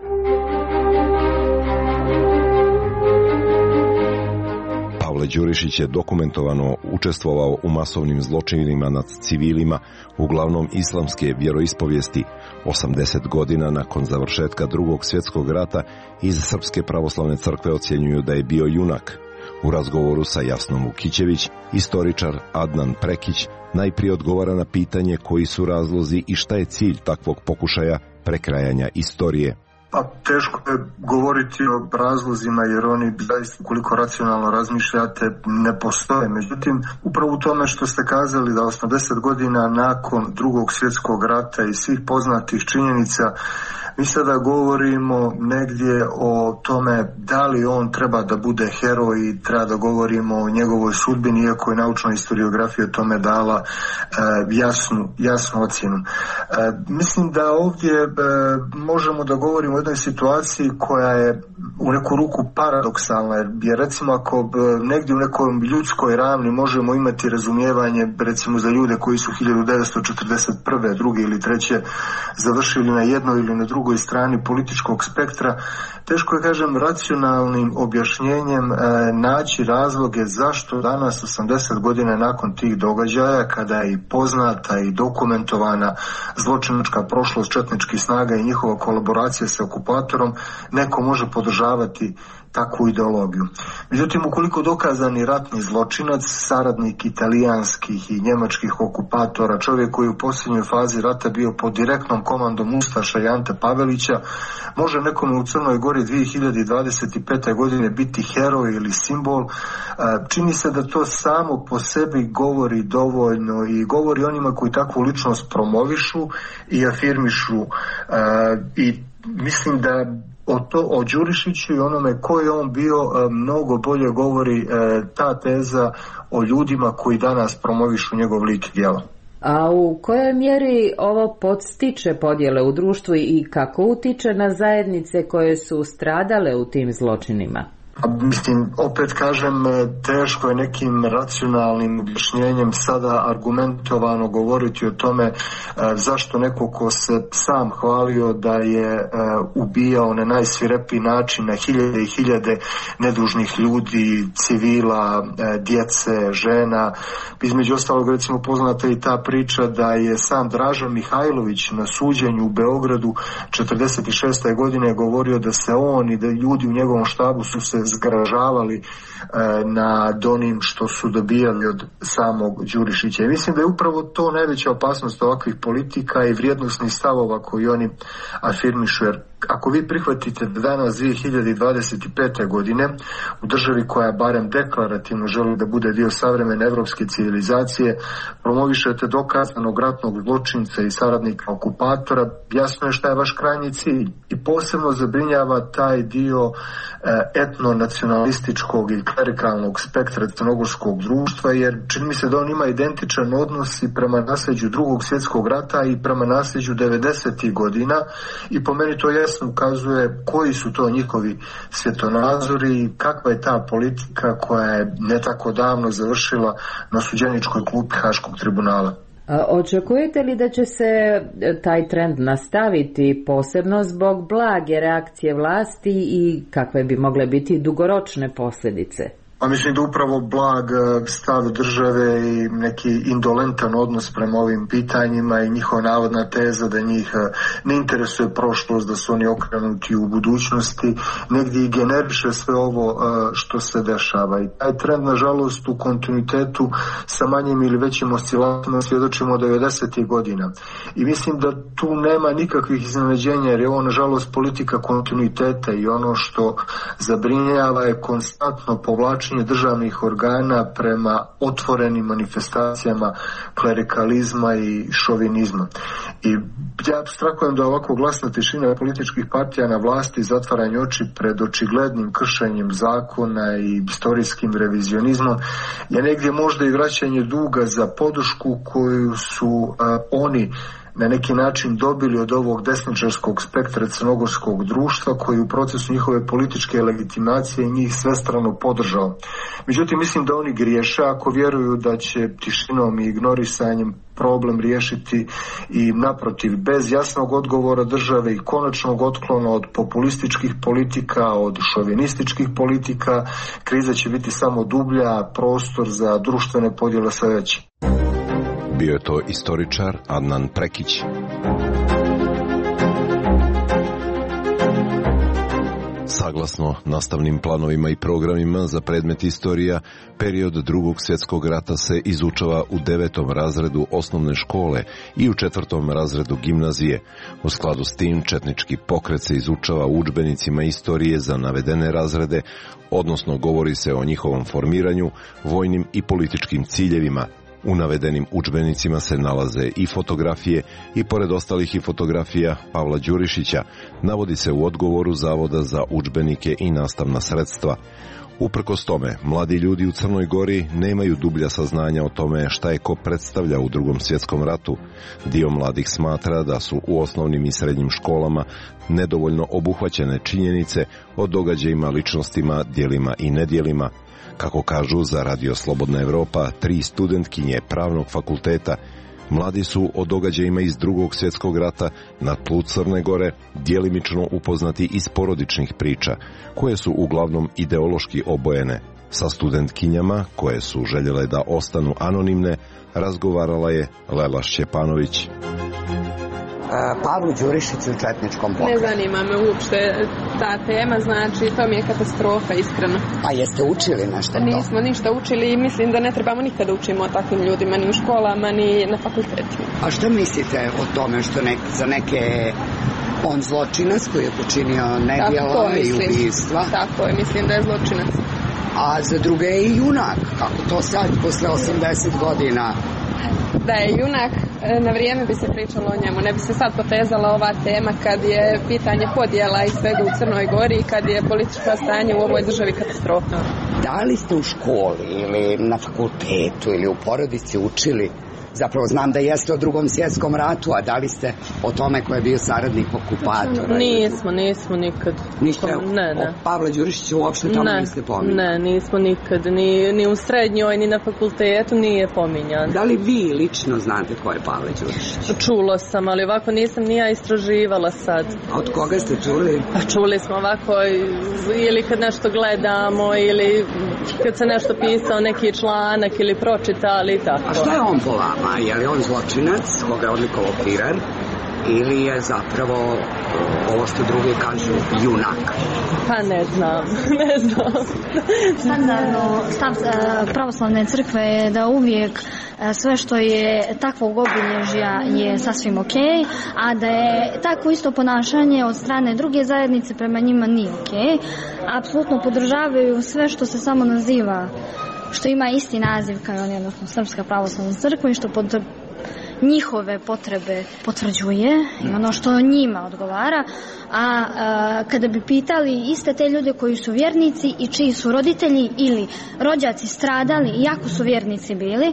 Pavle Đurišić je dokumentovano učestvovao u masovnim zločinima nad civilima, uglavnom islamske vjeroispovijesti. osamdeset godina nakon završetka Drugog svjetskog rata iz Srpske pravoslavne crkve ocjenjuju da je bio junak. U razgovoru sa Jasnom Vukićević, istoričar Adnan Prekić najprije odgovara na pitanje koji su razlozi i šta je cilj takvog pokušaja prekrajanja istorije. Pa teško je govoriti o razlozima jer oni zaista koliko racionalno razmišljate ne postoje. Međutim, upravo u tome što ste kazali da osamdeset godina nakon Drugog svjetskog rata i svih poznatih činjenica mi sada govorimo negdje o tome da li on treba da bude heroj i treba da govorimo o njegovoj sudbini, iako je naučna historiografija tome dala e, jasnu, jasnu ocjenu. E, mislim da ovdje e, možemo da govorimo o jednoj situaciji koja je u neku ruku paradoksalna, jer recimo ako negdje u nekom ljudskoj ravni možemo imati razumijevanje recimo za ljude koji su hiljadu devetsto četrdeset prve, druge ili treće završili na jednoj ili na drugoj strani političkog spektra, teško je, kažem, racionalnim objašnjenjem e, naći razloge zašto danas osamdeset godina nakon tih događaja, kada je i poznata i dokumentovana zločinačka prošlost četničkih snaga i njihova kolaboracija sa okupatorom, neko može podržavati takvu ideologiju. Međutim, ukoliko dokazani ratni zločinac, saradnik italijanskih i njemačkih okupatora, čovjek koji je u posljednjoj fazi rata bio pod direktnom komandom ustaša i Ante Pavelića, može nekome u Crnoj Gori dvije hiljade dvadeset pete. godine biti heroj ili simbol, čini se da to samo po sebi govori dovoljno i govori onima koji takvu ličnost promovišu i afirmišu i mislim da O, to, o Đurišiću i onome ko je on bio mnogo bolje govori ta teza o ljudima koji danas promovišu njegov lik i djelo. A u kojoj mjeri ovo podstiče podjele u društvu i kako utiče na zajednice koje su stradale u tim zločinima? Mislim, opet kažem, teško je nekim racionalnim objašnjenjem sada argumentovano govoriti o tome e, zašto neko ko se sam hvalio da je e, ubijao na najsvirepiji način na hiljade i hiljade nedužnih ljudi, civila, e, djece, žena. Između ostalog, recimo, poznata i ta priča da je sam Dražan Mihajlović na suđenju u Beogradu četrdeset šeste. godine govorio da se on i da ljudi u njegovom štabu su se zgražavali e, nad onim što su dobijali od samog Đurišića. I mislim da je upravo to najveća opasnost ovakvih politika i vrijednosnih stavova koji oni afirmišu. Jer ako vi prihvatite da danas dvije hiljade dvadeset pete. godine u državi koja barem deklarativno želi da bude dio savremene evropske civilizacije promovišete dokazanog ratnog zločinca i saradnika okupatora, jasno je šta je vaš krajnji cilj. I posebno zabrinjava taj dio etno-nacionalističkog i klerikalnog spektra crnogorskog društva, jer čini mi se da on ima identičan odnos i prema nasljeđu Drugog svjetskog rata i prema nasljeđu devedesetih godina i po meni to jasno ukazuje koji su to njihovi svjetonazori i kakva je ta politika koja je ne tako davno završila na suđeničkoj klupi Haškog tribunala. Očekujete li da će se taj trend nastaviti, posebno zbog blage reakcije vlasti i kakve bi mogle biti dugoročne posljedice? Pa mislim da upravo blag stav države i neki indolentan odnos prema ovim pitanjima i njihova navodna teza da njih ne interesuje prošlost, da su oni okrenuti u budućnosti, negdje i generiše sve ovo što se dešava. I taj trend, nažalost, u kontinuitetu sa manjim ili većim oscilacijama svjedočimo od devedesetih godina. I mislim da tu nema nikakvih iznenađenja, jer je ovo, nažalost, politika kontinuiteta i ono što zabrinjava je konstantno povlačenje državnih organa prema otvorenim manifestacijama klerikalizma i šovinizma. I ja apstrahujem da ovako glasna tišina političkih partija na vlasti, zatvaranje oči pred očiglednim kršenjem zakona i istorijskim revizionizmom je negdje možda i vraćanje duga za podršku koju su a, oni na neki način dobili od ovog desničarskog spektra crnogorskog društva koji u procesu njihove političke legitimacije njih svestrano podržao. Međutim, mislim da oni griješe ako vjeruju da će tišinom i ignorisanjem problem riješiti i naprotiv, bez jasnog odgovora države i konačnog otklona od populističkih politika, od šovinističkih politika, kriza će biti samo dublja, a prostor za društvene podjele sve veći. Bio je to istoričar Adnan Prekić. Saglasno nastavnim planovima i programima za predmet istorija, period Drugog svjetskog rata se izučava u devetom razredu osnovne škole i u četvrtom razredu gimnazije. U skladu s tim, četnički pokret se izučava u udžbenicima istorije za navedene razrede, odnosno govori se o njihovom formiranju, vojnim i političkim ciljevima. U navedenim udžbenicima se nalaze i fotografije i pored ostalih i fotografija Pavla Đurišića, navodi se u odgovoru Zavoda za udžbenike i nastavna sredstva. Uprkos tome, mladi ljudi u Crnoj Gori nemaju dublja saznanja o tome šta je ko predstavlja u Drugom svjetskom ratu. Dio mladih smatra da su u osnovnim i srednjim školama nedovoljno obuhvaćene činjenice o događajima, ličnostima, djelima i nedjelima. Kako kažu za Radio Slobodna Evropa, tri studentkinje Pravnog fakulteta, mladi su o događajima iz Drugog svjetskog rata na tlu Crne Gore djelimično upoznati iz porodičnih priča, koje su uglavnom ideološki obojene. Sa studentkinjama, koje su željele da ostanu anonimne, razgovarala je Lela Šćepanović. Pavlu Đurišiću u četničkom pokretu. Ne zanima me uopšte ta tema, znači to mi je katastrofa, iskreno. A jeste učili nešto to? Nismo ništa učili i mislim da ne trebamo nikada učimo o takvim ljudima, ni u školama, ni na fakultetima. A što mislite o tome što nek, za neke on zločinac koji je počinio nedjela i ubijstva? Tako je, mislim da je zločinac. A za druge je i junak, kako to sad, posle osamdeset godina? Da je junak, na vrijeme bi se pričalo o njemu. Ne bi se sad potezala ova tema kad je pitanje podjela i svega u Crnoj Gori i kad je političko stanje u ovoj državi katastrofa. Da li ste u školi ili na fakultetu ili u porodici učili? Zapravo znam da jeste o Drugom svjetskom ratu, a da li ste o tome ko je bio saradnik okupatora? Nismo, nismo nikad. Ništa ne, ne. O Pavla Đurišića uopšte tamo ne, niste pominjali? Ne, nismo nikad. Ni, ni u srednjoj, ni na fakultetu nije pominjan. Da li vi lično znate ko je Pavle Đurišić? Čulo sam, ali ovako nisam ni ja istraživala sad. A od koga ste čuli? Pa čuli smo ovako ili kad nešto gledamo ili kad se nešto pisao neki članak ili pročitali i tako. A šta je on po vama? Je li on zločinac, koga je odlikovao Pirar, ili je zapravo ovo što drugi kažu junak? Pa ne znam, ne znam. Standardno stav pravoslavne crkve je da uvijek sve što je takvog obilježja je sasvim ok, a da je takvo isto ponašanje od strane druge zajednice prema njima nije ok. Apsolutno podržavaju sve što se samo naziva, što ima isti naziv kao oni, odnosno Srpska pravoslavna crkva i što pod njihove potrebe potvrđuje i ono što njima odgovara, a, a kada bi pitali iste te ljude koji su vjernici i čiji su roditelji ili rođaci stradali, iako su vjernici bili,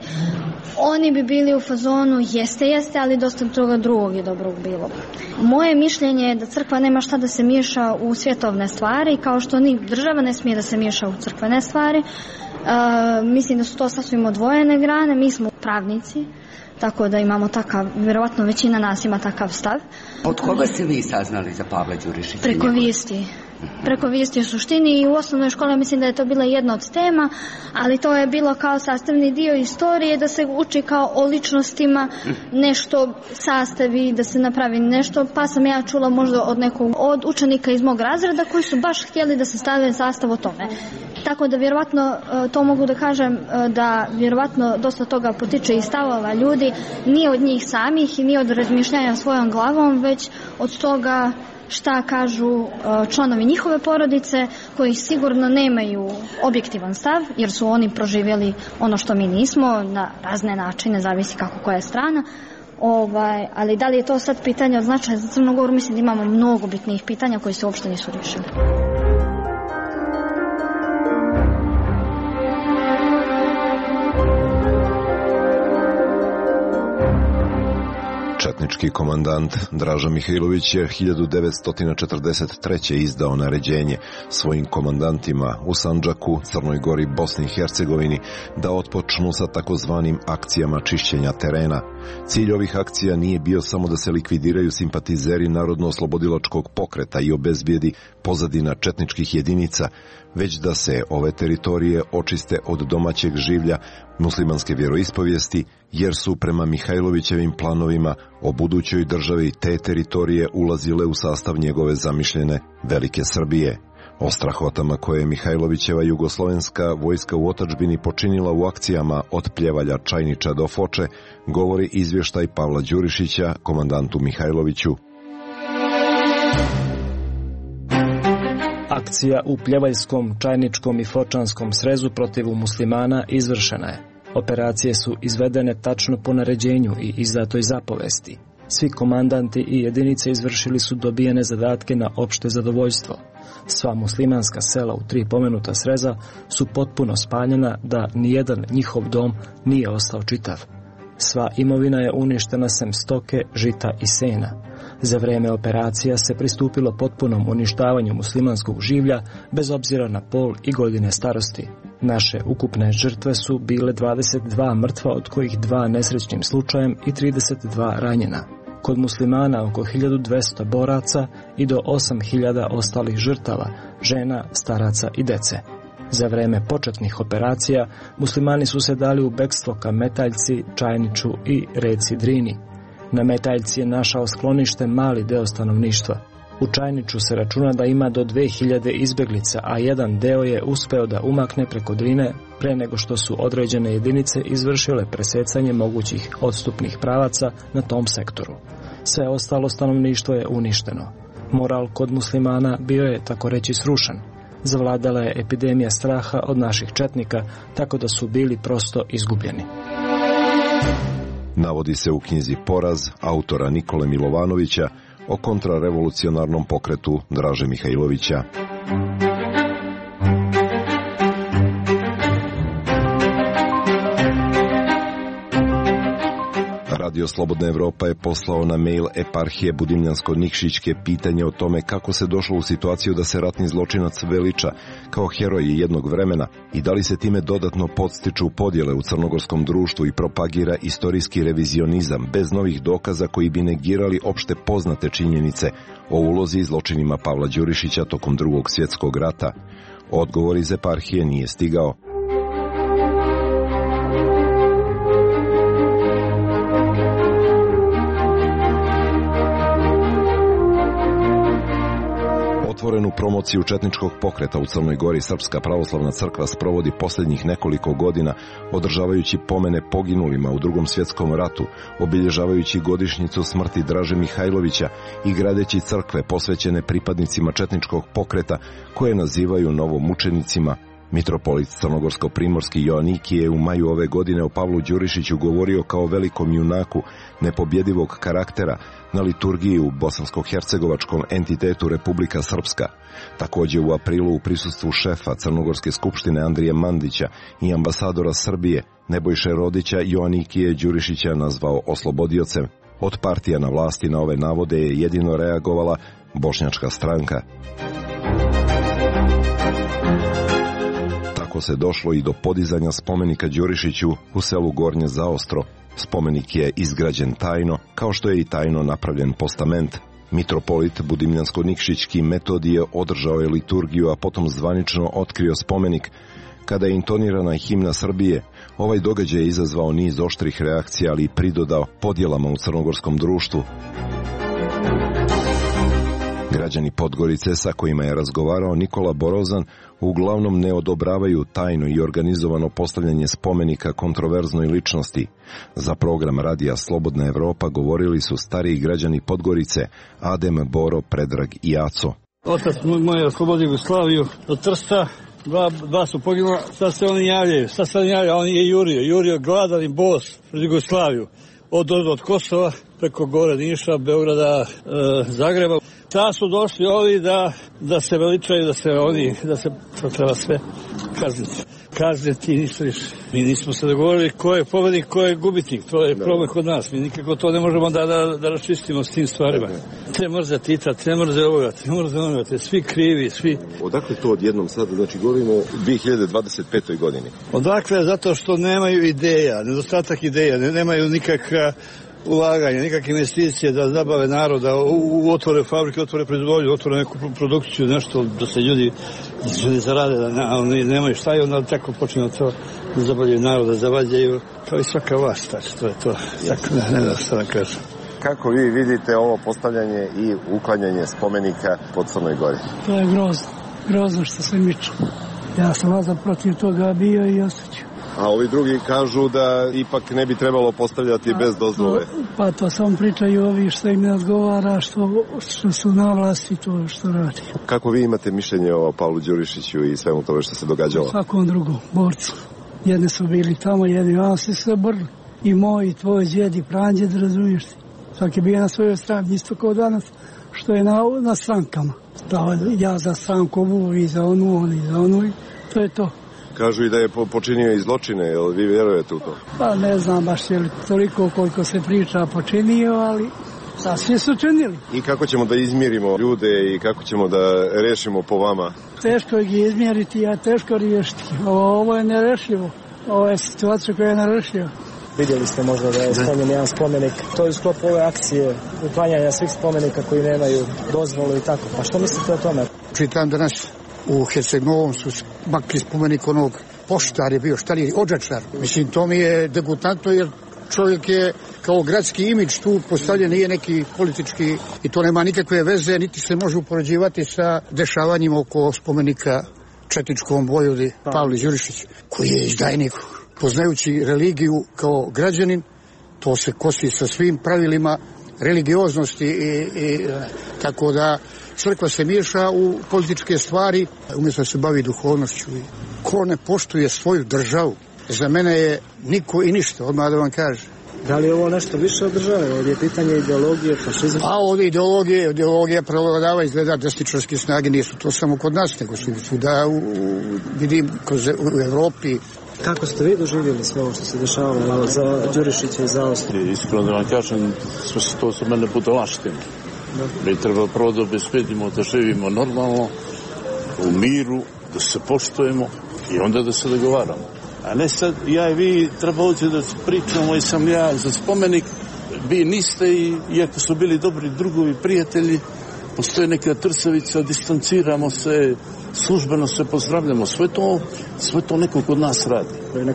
oni bi bili u fazonu jeste, jeste, ali dosta toga drugog je dobrog bilo. Moje mišljenje je da crkva nema šta da se miješa u svjetovne stvari, kao što ni država ne smije da se miješa u crkvene stvari. Uh, mislim da su to sasvim odvojene grane, mi smo pravnici, tako da imamo takav, vjerovatno većina nas ima takav stav. Od koga ste vi saznali za Pavla Đurišića? Preko vijesti. preko vijesti o suštini i u osnovnoj školi mislim da je to bila jedna od tema, ali to je bilo kao sastavni dio istorije, da se uči kao o ličnostima, nešto sastavi, da se napravi nešto, pa sam ja čula možda od nekog od učenika iz mog razreda koji su baš htjeli da se stave sastav o tome. Tako da vjerovatno to mogu da kažem da vjerovatno dosta toga potiče iz stavova ljudi, nije od njih samih i nije od razmišljanja svojom glavom, već od toga šta kažu članovi njihove porodice koji sigurno nemaju objektivan stav jer su oni proživjeli ono što mi nismo na razne načine, zavisi kako koja je strana. Ovaj, ali da li je to sad pitanje od značaja za Crnu Goru, mislim da imamo mnogo bitnijih pitanja koji se uopšte nisu riješili. Četnički komandant Draža Mihajlović je hiljadu devetsto četrdeset treće. izdao naređenje svojim komandantima u Sandžaku, Crnoj Gori, Bosni i Hercegovini da otpočnu sa takozvanim akcijama čišćenja terena. Cilj ovih akcija nije bio samo da se likvidiraju simpatizeri Narodno-oslobodilačkog pokreta i obezbijedi pozadina četničkih jedinica, već da se ove teritorije očiste od domaćeg življa muslimanske vjeroispovijesti, jer su prema Mihajlovićevim planovima o budućoj državi te teritorije ulazile u sastav njegove zamišljene Velike Srbije. O strahotama koje je Mihajlovićeva jugoslovenska vojska u otadžbini počinila u akcijama od Pljevalja, Čajniča do Foče govori izvještaj Pavla Đurišića, komandantu Mihajloviću. Akcija u Pljevaljskom, Čajničkom i Fočanskom srezu protiv muslimana izvršena je. Operacije su izvedene tačno po naređenju i izdatoj zapovesti. Svi komandanti i jedinice izvršili su dobijene zadatke na opšte zadovoljstvo. Sva muslimanska sela u tri pomenuta sreza su potpuno spaljena da nijedan njihov dom nije ostao čitav. Sva imovina je uništena sem stoke, žita i sena. Za vrijeme operacija se pristupilo potpunom uništavanju muslimanskog življa bez obzira na pol i godine starosti. Naše ukupne žrtve su bile dvadeset dva mrtva, od kojih dva nesrećnim slučajem i trideset dva ranjena. Kod muslimana oko hiljadu dvjesto boraca i do osam hiljada ostalih žrtava, žena, staraca i dece. Za vrijeme početnih operacija muslimani su se dali u bekstvo ka Metaljci, Čajniču i reci Drini. Na Metaljci je našao sklonište mali deo stanovništva. U Čajniču se računa da ima do dve hiljade izbjeglica, a jedan deo je uspeo da umakne preko Drine pre nego što su određene jedinice izvršile presecanje mogućih odstupnih pravaca na tom sektoru. Sve ostalo stanovništvo je uništeno. Moral kod muslimana bio je, tako reći, srušen. Zavladala je epidemija straha od naših četnika, tako da su bili prosto izgubljeni. Navodi se u knjizi Poraz autora Nikole Milovanovića o kontrarevolucionarnom pokretu Draže Mihajlovića. Radio Slobodna Evropa je poslao na mail eparhije Budimljansko-Nikšićke pitanje o tome kako se došlo u situaciju da se ratni zločinac veliča kao heroj jednog vremena i da li se time dodatno podstiču podjele u crnogorskom društvu i propagira istorijski revizionizam bez novih dokaza koji bi negirali opšte poznate činjenice o ulozi i zločinima Pavla Đurišića tokom Drugog svjetskog rata. Odgovor iz eparhije nije stigao. Otvorenu promociju četničkog pokreta u Crnoj Gori Srpska pravoslavna crkva sprovodi posljednjih nekoliko godina, održavajući pomene poginulima u Drugom svjetskom ratu, obilježavajući godišnjicu smrti Draže Mihajlovića i gradeći crkve posvećene pripadnicima četničkog pokreta koje nazivaju novomučenicima. Mitropolit crnogorsko-primorski Joanikije je u maju ove godine o Pavlu Đurišiću govorio kao velikom junaku nepobjedivog karaktera na liturgiji u bosansko-hercegovačkom entitetu Republika Srpska. Također u aprilu u prisustvu šefa Crnogorske skupštine Andrije Mandića i ambasadora Srbije Nebojše Rodića Joanikije Đurišića nazvao oslobodiocem. Od partija na vlasti na ove navode je jedino reagovala Bošnjačka stranka. Tako se došlo i do podizanja spomenika Đurišiću u selu Gornje Zaostro. Spomenik je izgrađen tajno, kao što je i tajno napravljen postament. Mitropolit Budimljansko-Nikšićki Metodije održao je liturgiju, a potom zvanično otkrio spomenik. Kada je intonirana himna Srbije, ovaj događaj je izazvao niz oštrih reakcija, ali i pridodao podjelama u crnogorskom društvu. Građani Podgorice sa kojima je razgovarao Nikola Borozan uglavnom ne odobravaju tajno i organizovano postavljanje spomenika kontroverznoj ličnosti. Za program radija Slobodna Evropa govorili su stariji građani Podgorice Adem, Boro, Predrag i Aco. Otac moj je oslobodio Jugoslaviju od Trsta, dva, dva su poginula, sad se oni javljaju, sad se oni javljaju, on je jurio, jurio gladan i bos pred Jugoslaviju, od, od, od Kosova preko gore Niša, Beograda, e, Zagreba. Sad su došli ovi da, da se veličaju, da se oni, da se, to treba sve kazniti. Kazniti ništa više. Mi nismo se dogovorili ko je pobednik, ko je gubitnik. To je problem kod nas. Mi nikako to ne možemo da, da, da raščistimo s tim stvarima. Te mrze Tita, te mrze ovoga, te mrze onoga, te svi krivi, svi. Odakle to odjednom sad, znači govorimo o dvije hiljade dvadeset petoj godini? Odakle, zato što nemaju ideja, nedostatak ideja, ne, nemaju nikakva ulaganja, nikakve investicije da zabave naroda, u, u otvore fabrike, otvore proizvodnju, otvore neku produkciju, nešto da se ljudi, da se ljudi zarade, da ne, oni nemaju šta i onda tako počinu to da zabavljaju naroda, zavađaju, kao i svaka vlast, znači to je to, tako ne, ne da šta da kažem. Kako vi vidite ovo postavljanje i uklanjanje spomenika po Crnoj Gori? To je grozno, grozno što se miču. Ja sam vazda protiv toga bio i ostaću. A ovi drugi kažu da ipak ne bi trebalo postavljati pa, bez dozvole. To, pa to samo pričaju ovi što im ne odgovara, što, što su na vlasti, to što radi. Kako vi imate mišljenje o Pavlu Đurišiću i svemu tome što se događalo? Svakom drugom, borcu. Jedni su bili tamo, jedni vam se sve brli. I moj, i tvoj djed, i pranđed, razumiješ ti. Svaki je bio na svojoj strani, isto kao danas, što je na, na strankama. Da, ja za stranku ovu, i za onu, on i za onu, to je to. Kažu i da je počinio i zločine, jel vi vjerujete u to? Pa ne znam baš je li toliko koliko se priča počinio, ali da, svi su činili. I kako ćemo da izmjerimo ljude i kako ćemo da rešimo po vama? Teško ih izmjeriti, a teško riješiti. Ovo, ovo je nerešivo. Ovo je situacija koja je nerešiva. Vidjeli ste možda da je spomenut jedan spomenik. To je u sklopu ove akcije uklanjanja svih spomenika koji nemaju dozvolu i tako. Pa što mislite o tome? Čitam danas u Herceg-Novom su makli spomenik onog poštar je bio, šta li je, odžačar. Mislim, to mi je degutantno jer čovjek je kao gradski imidž tu postavljen, nije neki politički i to nema nikakve veze, niti se može upoređivati sa dešavanjima oko spomenika četničkom vojvodi Pavli Đurišić, koji je izdajnik. Poznajući religiju kao građanin, to se kosi sa svim pravilima religioznosti i, i tako da crkva se miješa u političke stvari, umjesto da se bavi duhovnošću. Ko ne poštuje svoju državu, za mene je niko i ništa, odmah da vam kažem. Da li je ovo nešto više od države? Ovdje je pitanje ideologije, fašizma? Pa ovdje ideologije, ideologija prevladava, izgleda desničarske snage, nisu to samo kod nas, nego su da u, vidim kroz, u Evropi. Kako ste vi doživjeli sve ovo što se dešavalo za Đurišića i za Austriju? Iskreno da vam kažem, sve se to sa mene budalaštine. Mi treba prvo da obezbedimo da živimo normalno, u miru, da se poštujemo i onda da se dogovaramo. A ne sad, ja i vi treba ovdje da pričamo i sam ja za spomenik, vi niste i iako su bili dobri drugovi, prijatelji, postoje neka trsavica, distanciramo se, službeno se pozdravljamo, sve to, sve to neko kod nas radi.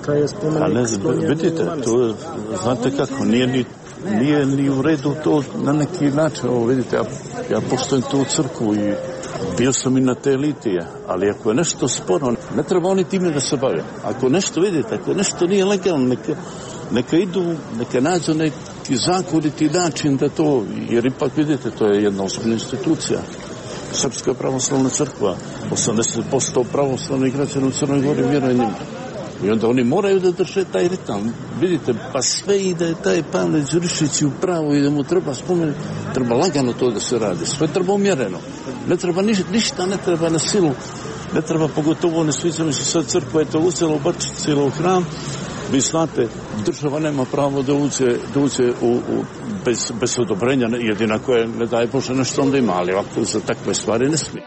A ne znam, vidite, to je, znate kako, nije ni, nije ni u redu to na neki način, ovo vidite, ja, ja poštujem tu crkvu i bio sam i na te litije, ali ako je nešto sporo, ne treba oni time da se bave. Ako nešto vidite, ako nešto nije legalno, neka, neka idu, neka nađu neki zakoniti način da to, jer ipak vidite, to je jedna ozbiljna institucija. Srpska pravoslavna crkva, osamdeset posto pravoslavnih građana u Crnoj Gori vjeruje njima. I onda oni moraju da drže taj ritam. Vidite, pa sve i da je taj Pavle Đurišić u pravu i da mu treba spomenuti, treba lagano to da se radi. Sve treba umjereno. Ne treba ništa, ništa ne treba na silu. Ne treba, pogotovo ne sviđa mi se sad crkva je to uzela u Bačici ili u hram. Vi znate, država nema pravo da uđe, da uđe u, u, bez, bez odobrenja, jedina koje ne daje Bože nešto onda ima, ali ovako za takve stvari ne smije.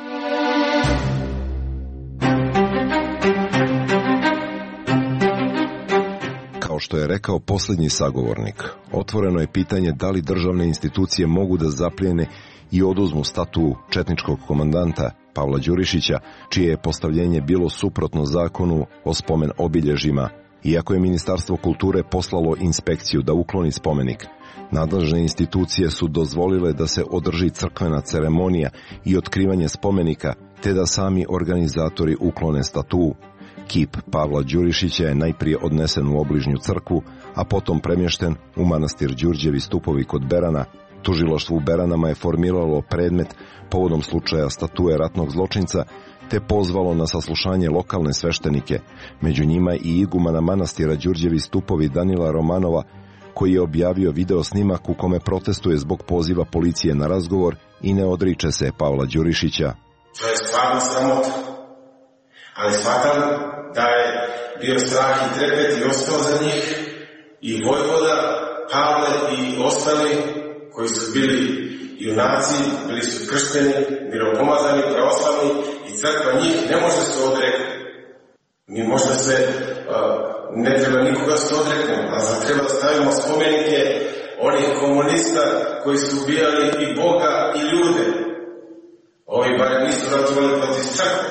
Kao što je rekao posljednji sagovornik, otvoreno je pitanje da li državne institucije mogu da zaplijene i oduzmu statu četničkog komandanta Pavla Đurišića, čije je postavljenje bilo suprotno zakonu o spomen obilježjima. Iako je Ministarstvo kulture poslalo inspekciju da ukloni spomenik, nadležne institucije su dozvolile da se održi crkvena ceremonija i otkrivanje spomenika, te da sami organizatori uklone statu. Kip Pavla Đurišića je najprije odnesen u obližnju crkvu, a potom premješten u manastir Đurđevi stupovi kod Berana. Tužilaštvo u Beranama je formiralo predmet povodom slučaja statue ratnog zločinca, te pozvalo na saslušanje lokalne sveštenike, među njima i igumana manastira Đurđevi stupovi Danila Romanova, koji je objavio video snimak u kome protestuje zbog poziva policije na razgovor i ne odriče se Pavla Đurišića. To je stvarno sramota, ali shvatam da je bio strah i trepet i ostao za njih i Vojvoda, Pavle i ostali koji su bili junaci, bili su kršteni, miropomazani, pravoslavni i crkva njih ne može se odreknuti. Mi možda se, uh, ne treba nikoga se odreknuti, a za treba stavimo spomenike onih komunista koji su ubijali i Boga i ljude. Ovi barem nisu ratovali protiv crkve.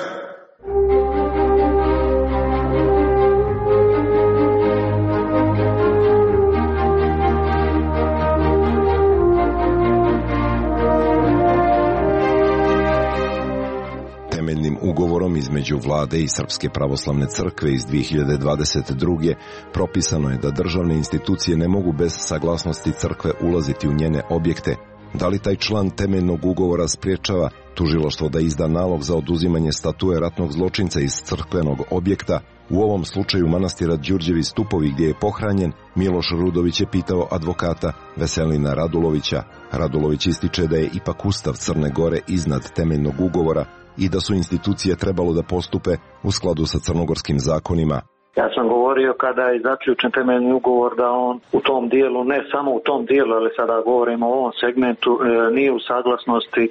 Ugovorom između vlade i Srpske pravoslavne crkve iz dvije hiljade dvadeset druge. propisano je da državne institucije ne mogu bez saglasnosti crkve ulaziti u njene objekte. Da li taj član temeljnog ugovora spriječava tužilaštvo da izda nalog za oduzimanje statue ratnog zločinca iz crkvenog objekta? U ovom slučaju manastira Đurđevi stupovi gdje je pohranjen, Miloš Rudović je pitao advokata Veselina Radulovića. Radulović ističe da je ipak Ustav Crne Gore iznad temeljnog ugovora i da su institucije trebalo da postupe u skladu sa crnogorskim zakonima. Ja sam govorio kada je zaključen temeljni ugovor da on u tom dijelu, ne samo u tom dijelu, ali sada govorimo o ovom segmentu, e, nije u saglasnosti e,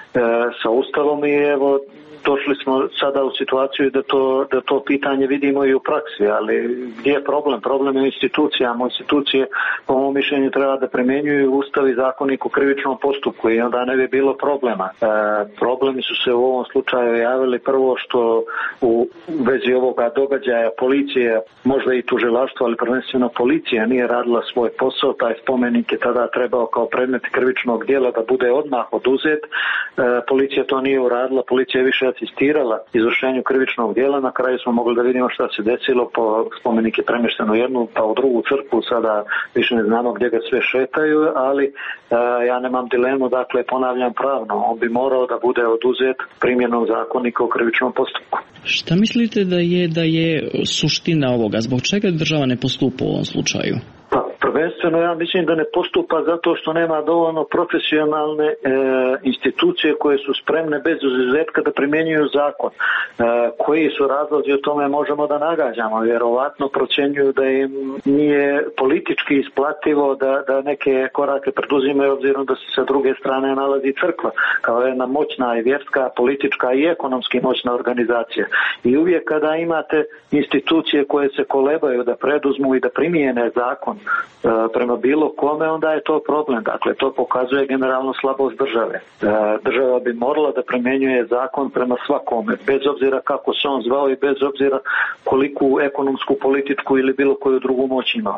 sa Ustavom i evo došli smo sada u situaciju da to, da to pitanje vidimo i u praksi, ali gdje je problem? Problem je u institucijama. Institucije, po mom mišljenju, treba da primjenjuju Ustav i zakonik u krivičnom postupku i onda ne bi bilo problema. E, problemi su se u ovom slučaju javili prvo što u vezi ovoga događaja policije, možda i tužilaštvo, ali prvenstveno policija nije radila svoj posao. Taj spomenik je tada trebao kao predmet krivičnog djela da bude odmah oduzet. E, policija to nije uradila, policija je više asistirala izvršenju krivičnog djela. Na kraju smo mogli da vidimo šta se desilo, po spomenik je premješten u jednu pa u drugu crkvu, sada više ne znamo gdje ga sve šetaju, ali e, ja nemam dilemu, dakle ponavljam pravno, on bi morao da bude oduzet primjenom zakonika o krivičnom postupku. Šta mislite da je da je suština ovoga? Zbog čega država ne postupa u ovom slučaju? Pa, prvenstveno ja mislim da ne postupa zato što nema dovoljno profesionalne e, institucije koje su spremne bez izuzetka da primjenjuju zakon. E, koji su razlozi o tome možemo da nagađamo. Vjerovatno procjenjuju da im nije politički isplativo da, da neke korake preduzimaju obzirom da se sa druge strane nalazi crkva kao jedna moćna i vjerska, politička i ekonomski moćna organizacija. I uvijek kada imate institucije koje se kolebaju da preduzmu i da primijene zakon prema bilo kome, onda je to problem. Dakle, to pokazuje generalno slabost države. Država bi morala da primjenjuje zakon prema svakome, bez obzira kako se on zvao i bez obzira koliku ekonomsku, političku ili bilo koju drugu moć imao.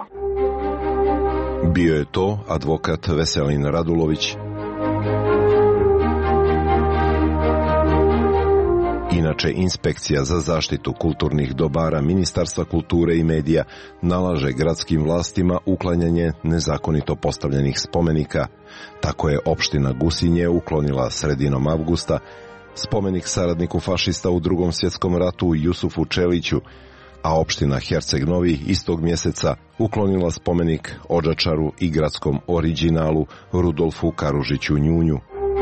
Bio je to advokat Veselin Radulović. Inače, Inspekcija za zaštitu kulturnih dobara Ministarstva kulture i medija nalaže gradskim vlastima uklanjanje nezakonito postavljenih spomenika. Tako je opština Gusinje uklonila sredinom avgusta spomenik saradniku fašista u Drugom svjetskom ratu Jusufu Čeliću, a opština Herceg Novi istog mjeseca uklonila spomenik Odžačaru i gradskom originalu Rudolfu Karužiću Njunju.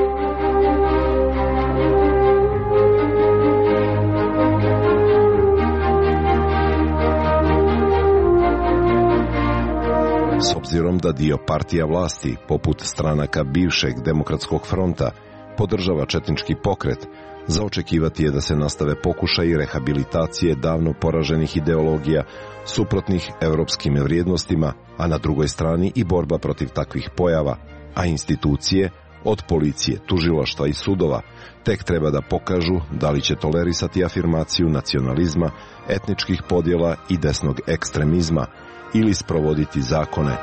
S obzirom da dio partija vlasti, poput stranaka bivšeg Demokratskog fronta, podržava četnički pokret, za očekivati je da se nastave pokušaji rehabilitacije davno poraženih ideologija suprotnih evropskim vrijednostima, a na drugoj strani i borba protiv takvih pojava, a institucije od policije, tužilaštva i sudova, tek treba da pokažu da li će tolerisati afirmaciju nacionalizma, etničkih podjela i desnog ekstremizma ili sprovoditi zakone.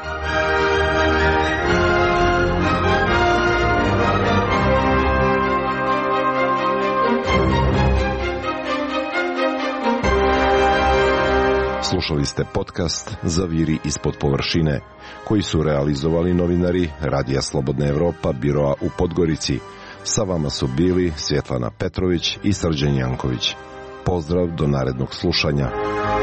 Slušali ste podcast Zaviri ispod površine, koji su realizovali novinari Radija Slobodna Evropa, biroa u Podgorici. Sa vama su bili Svjetlana Petrović i Srđan Janković. Pozdrav do narednog slušanja.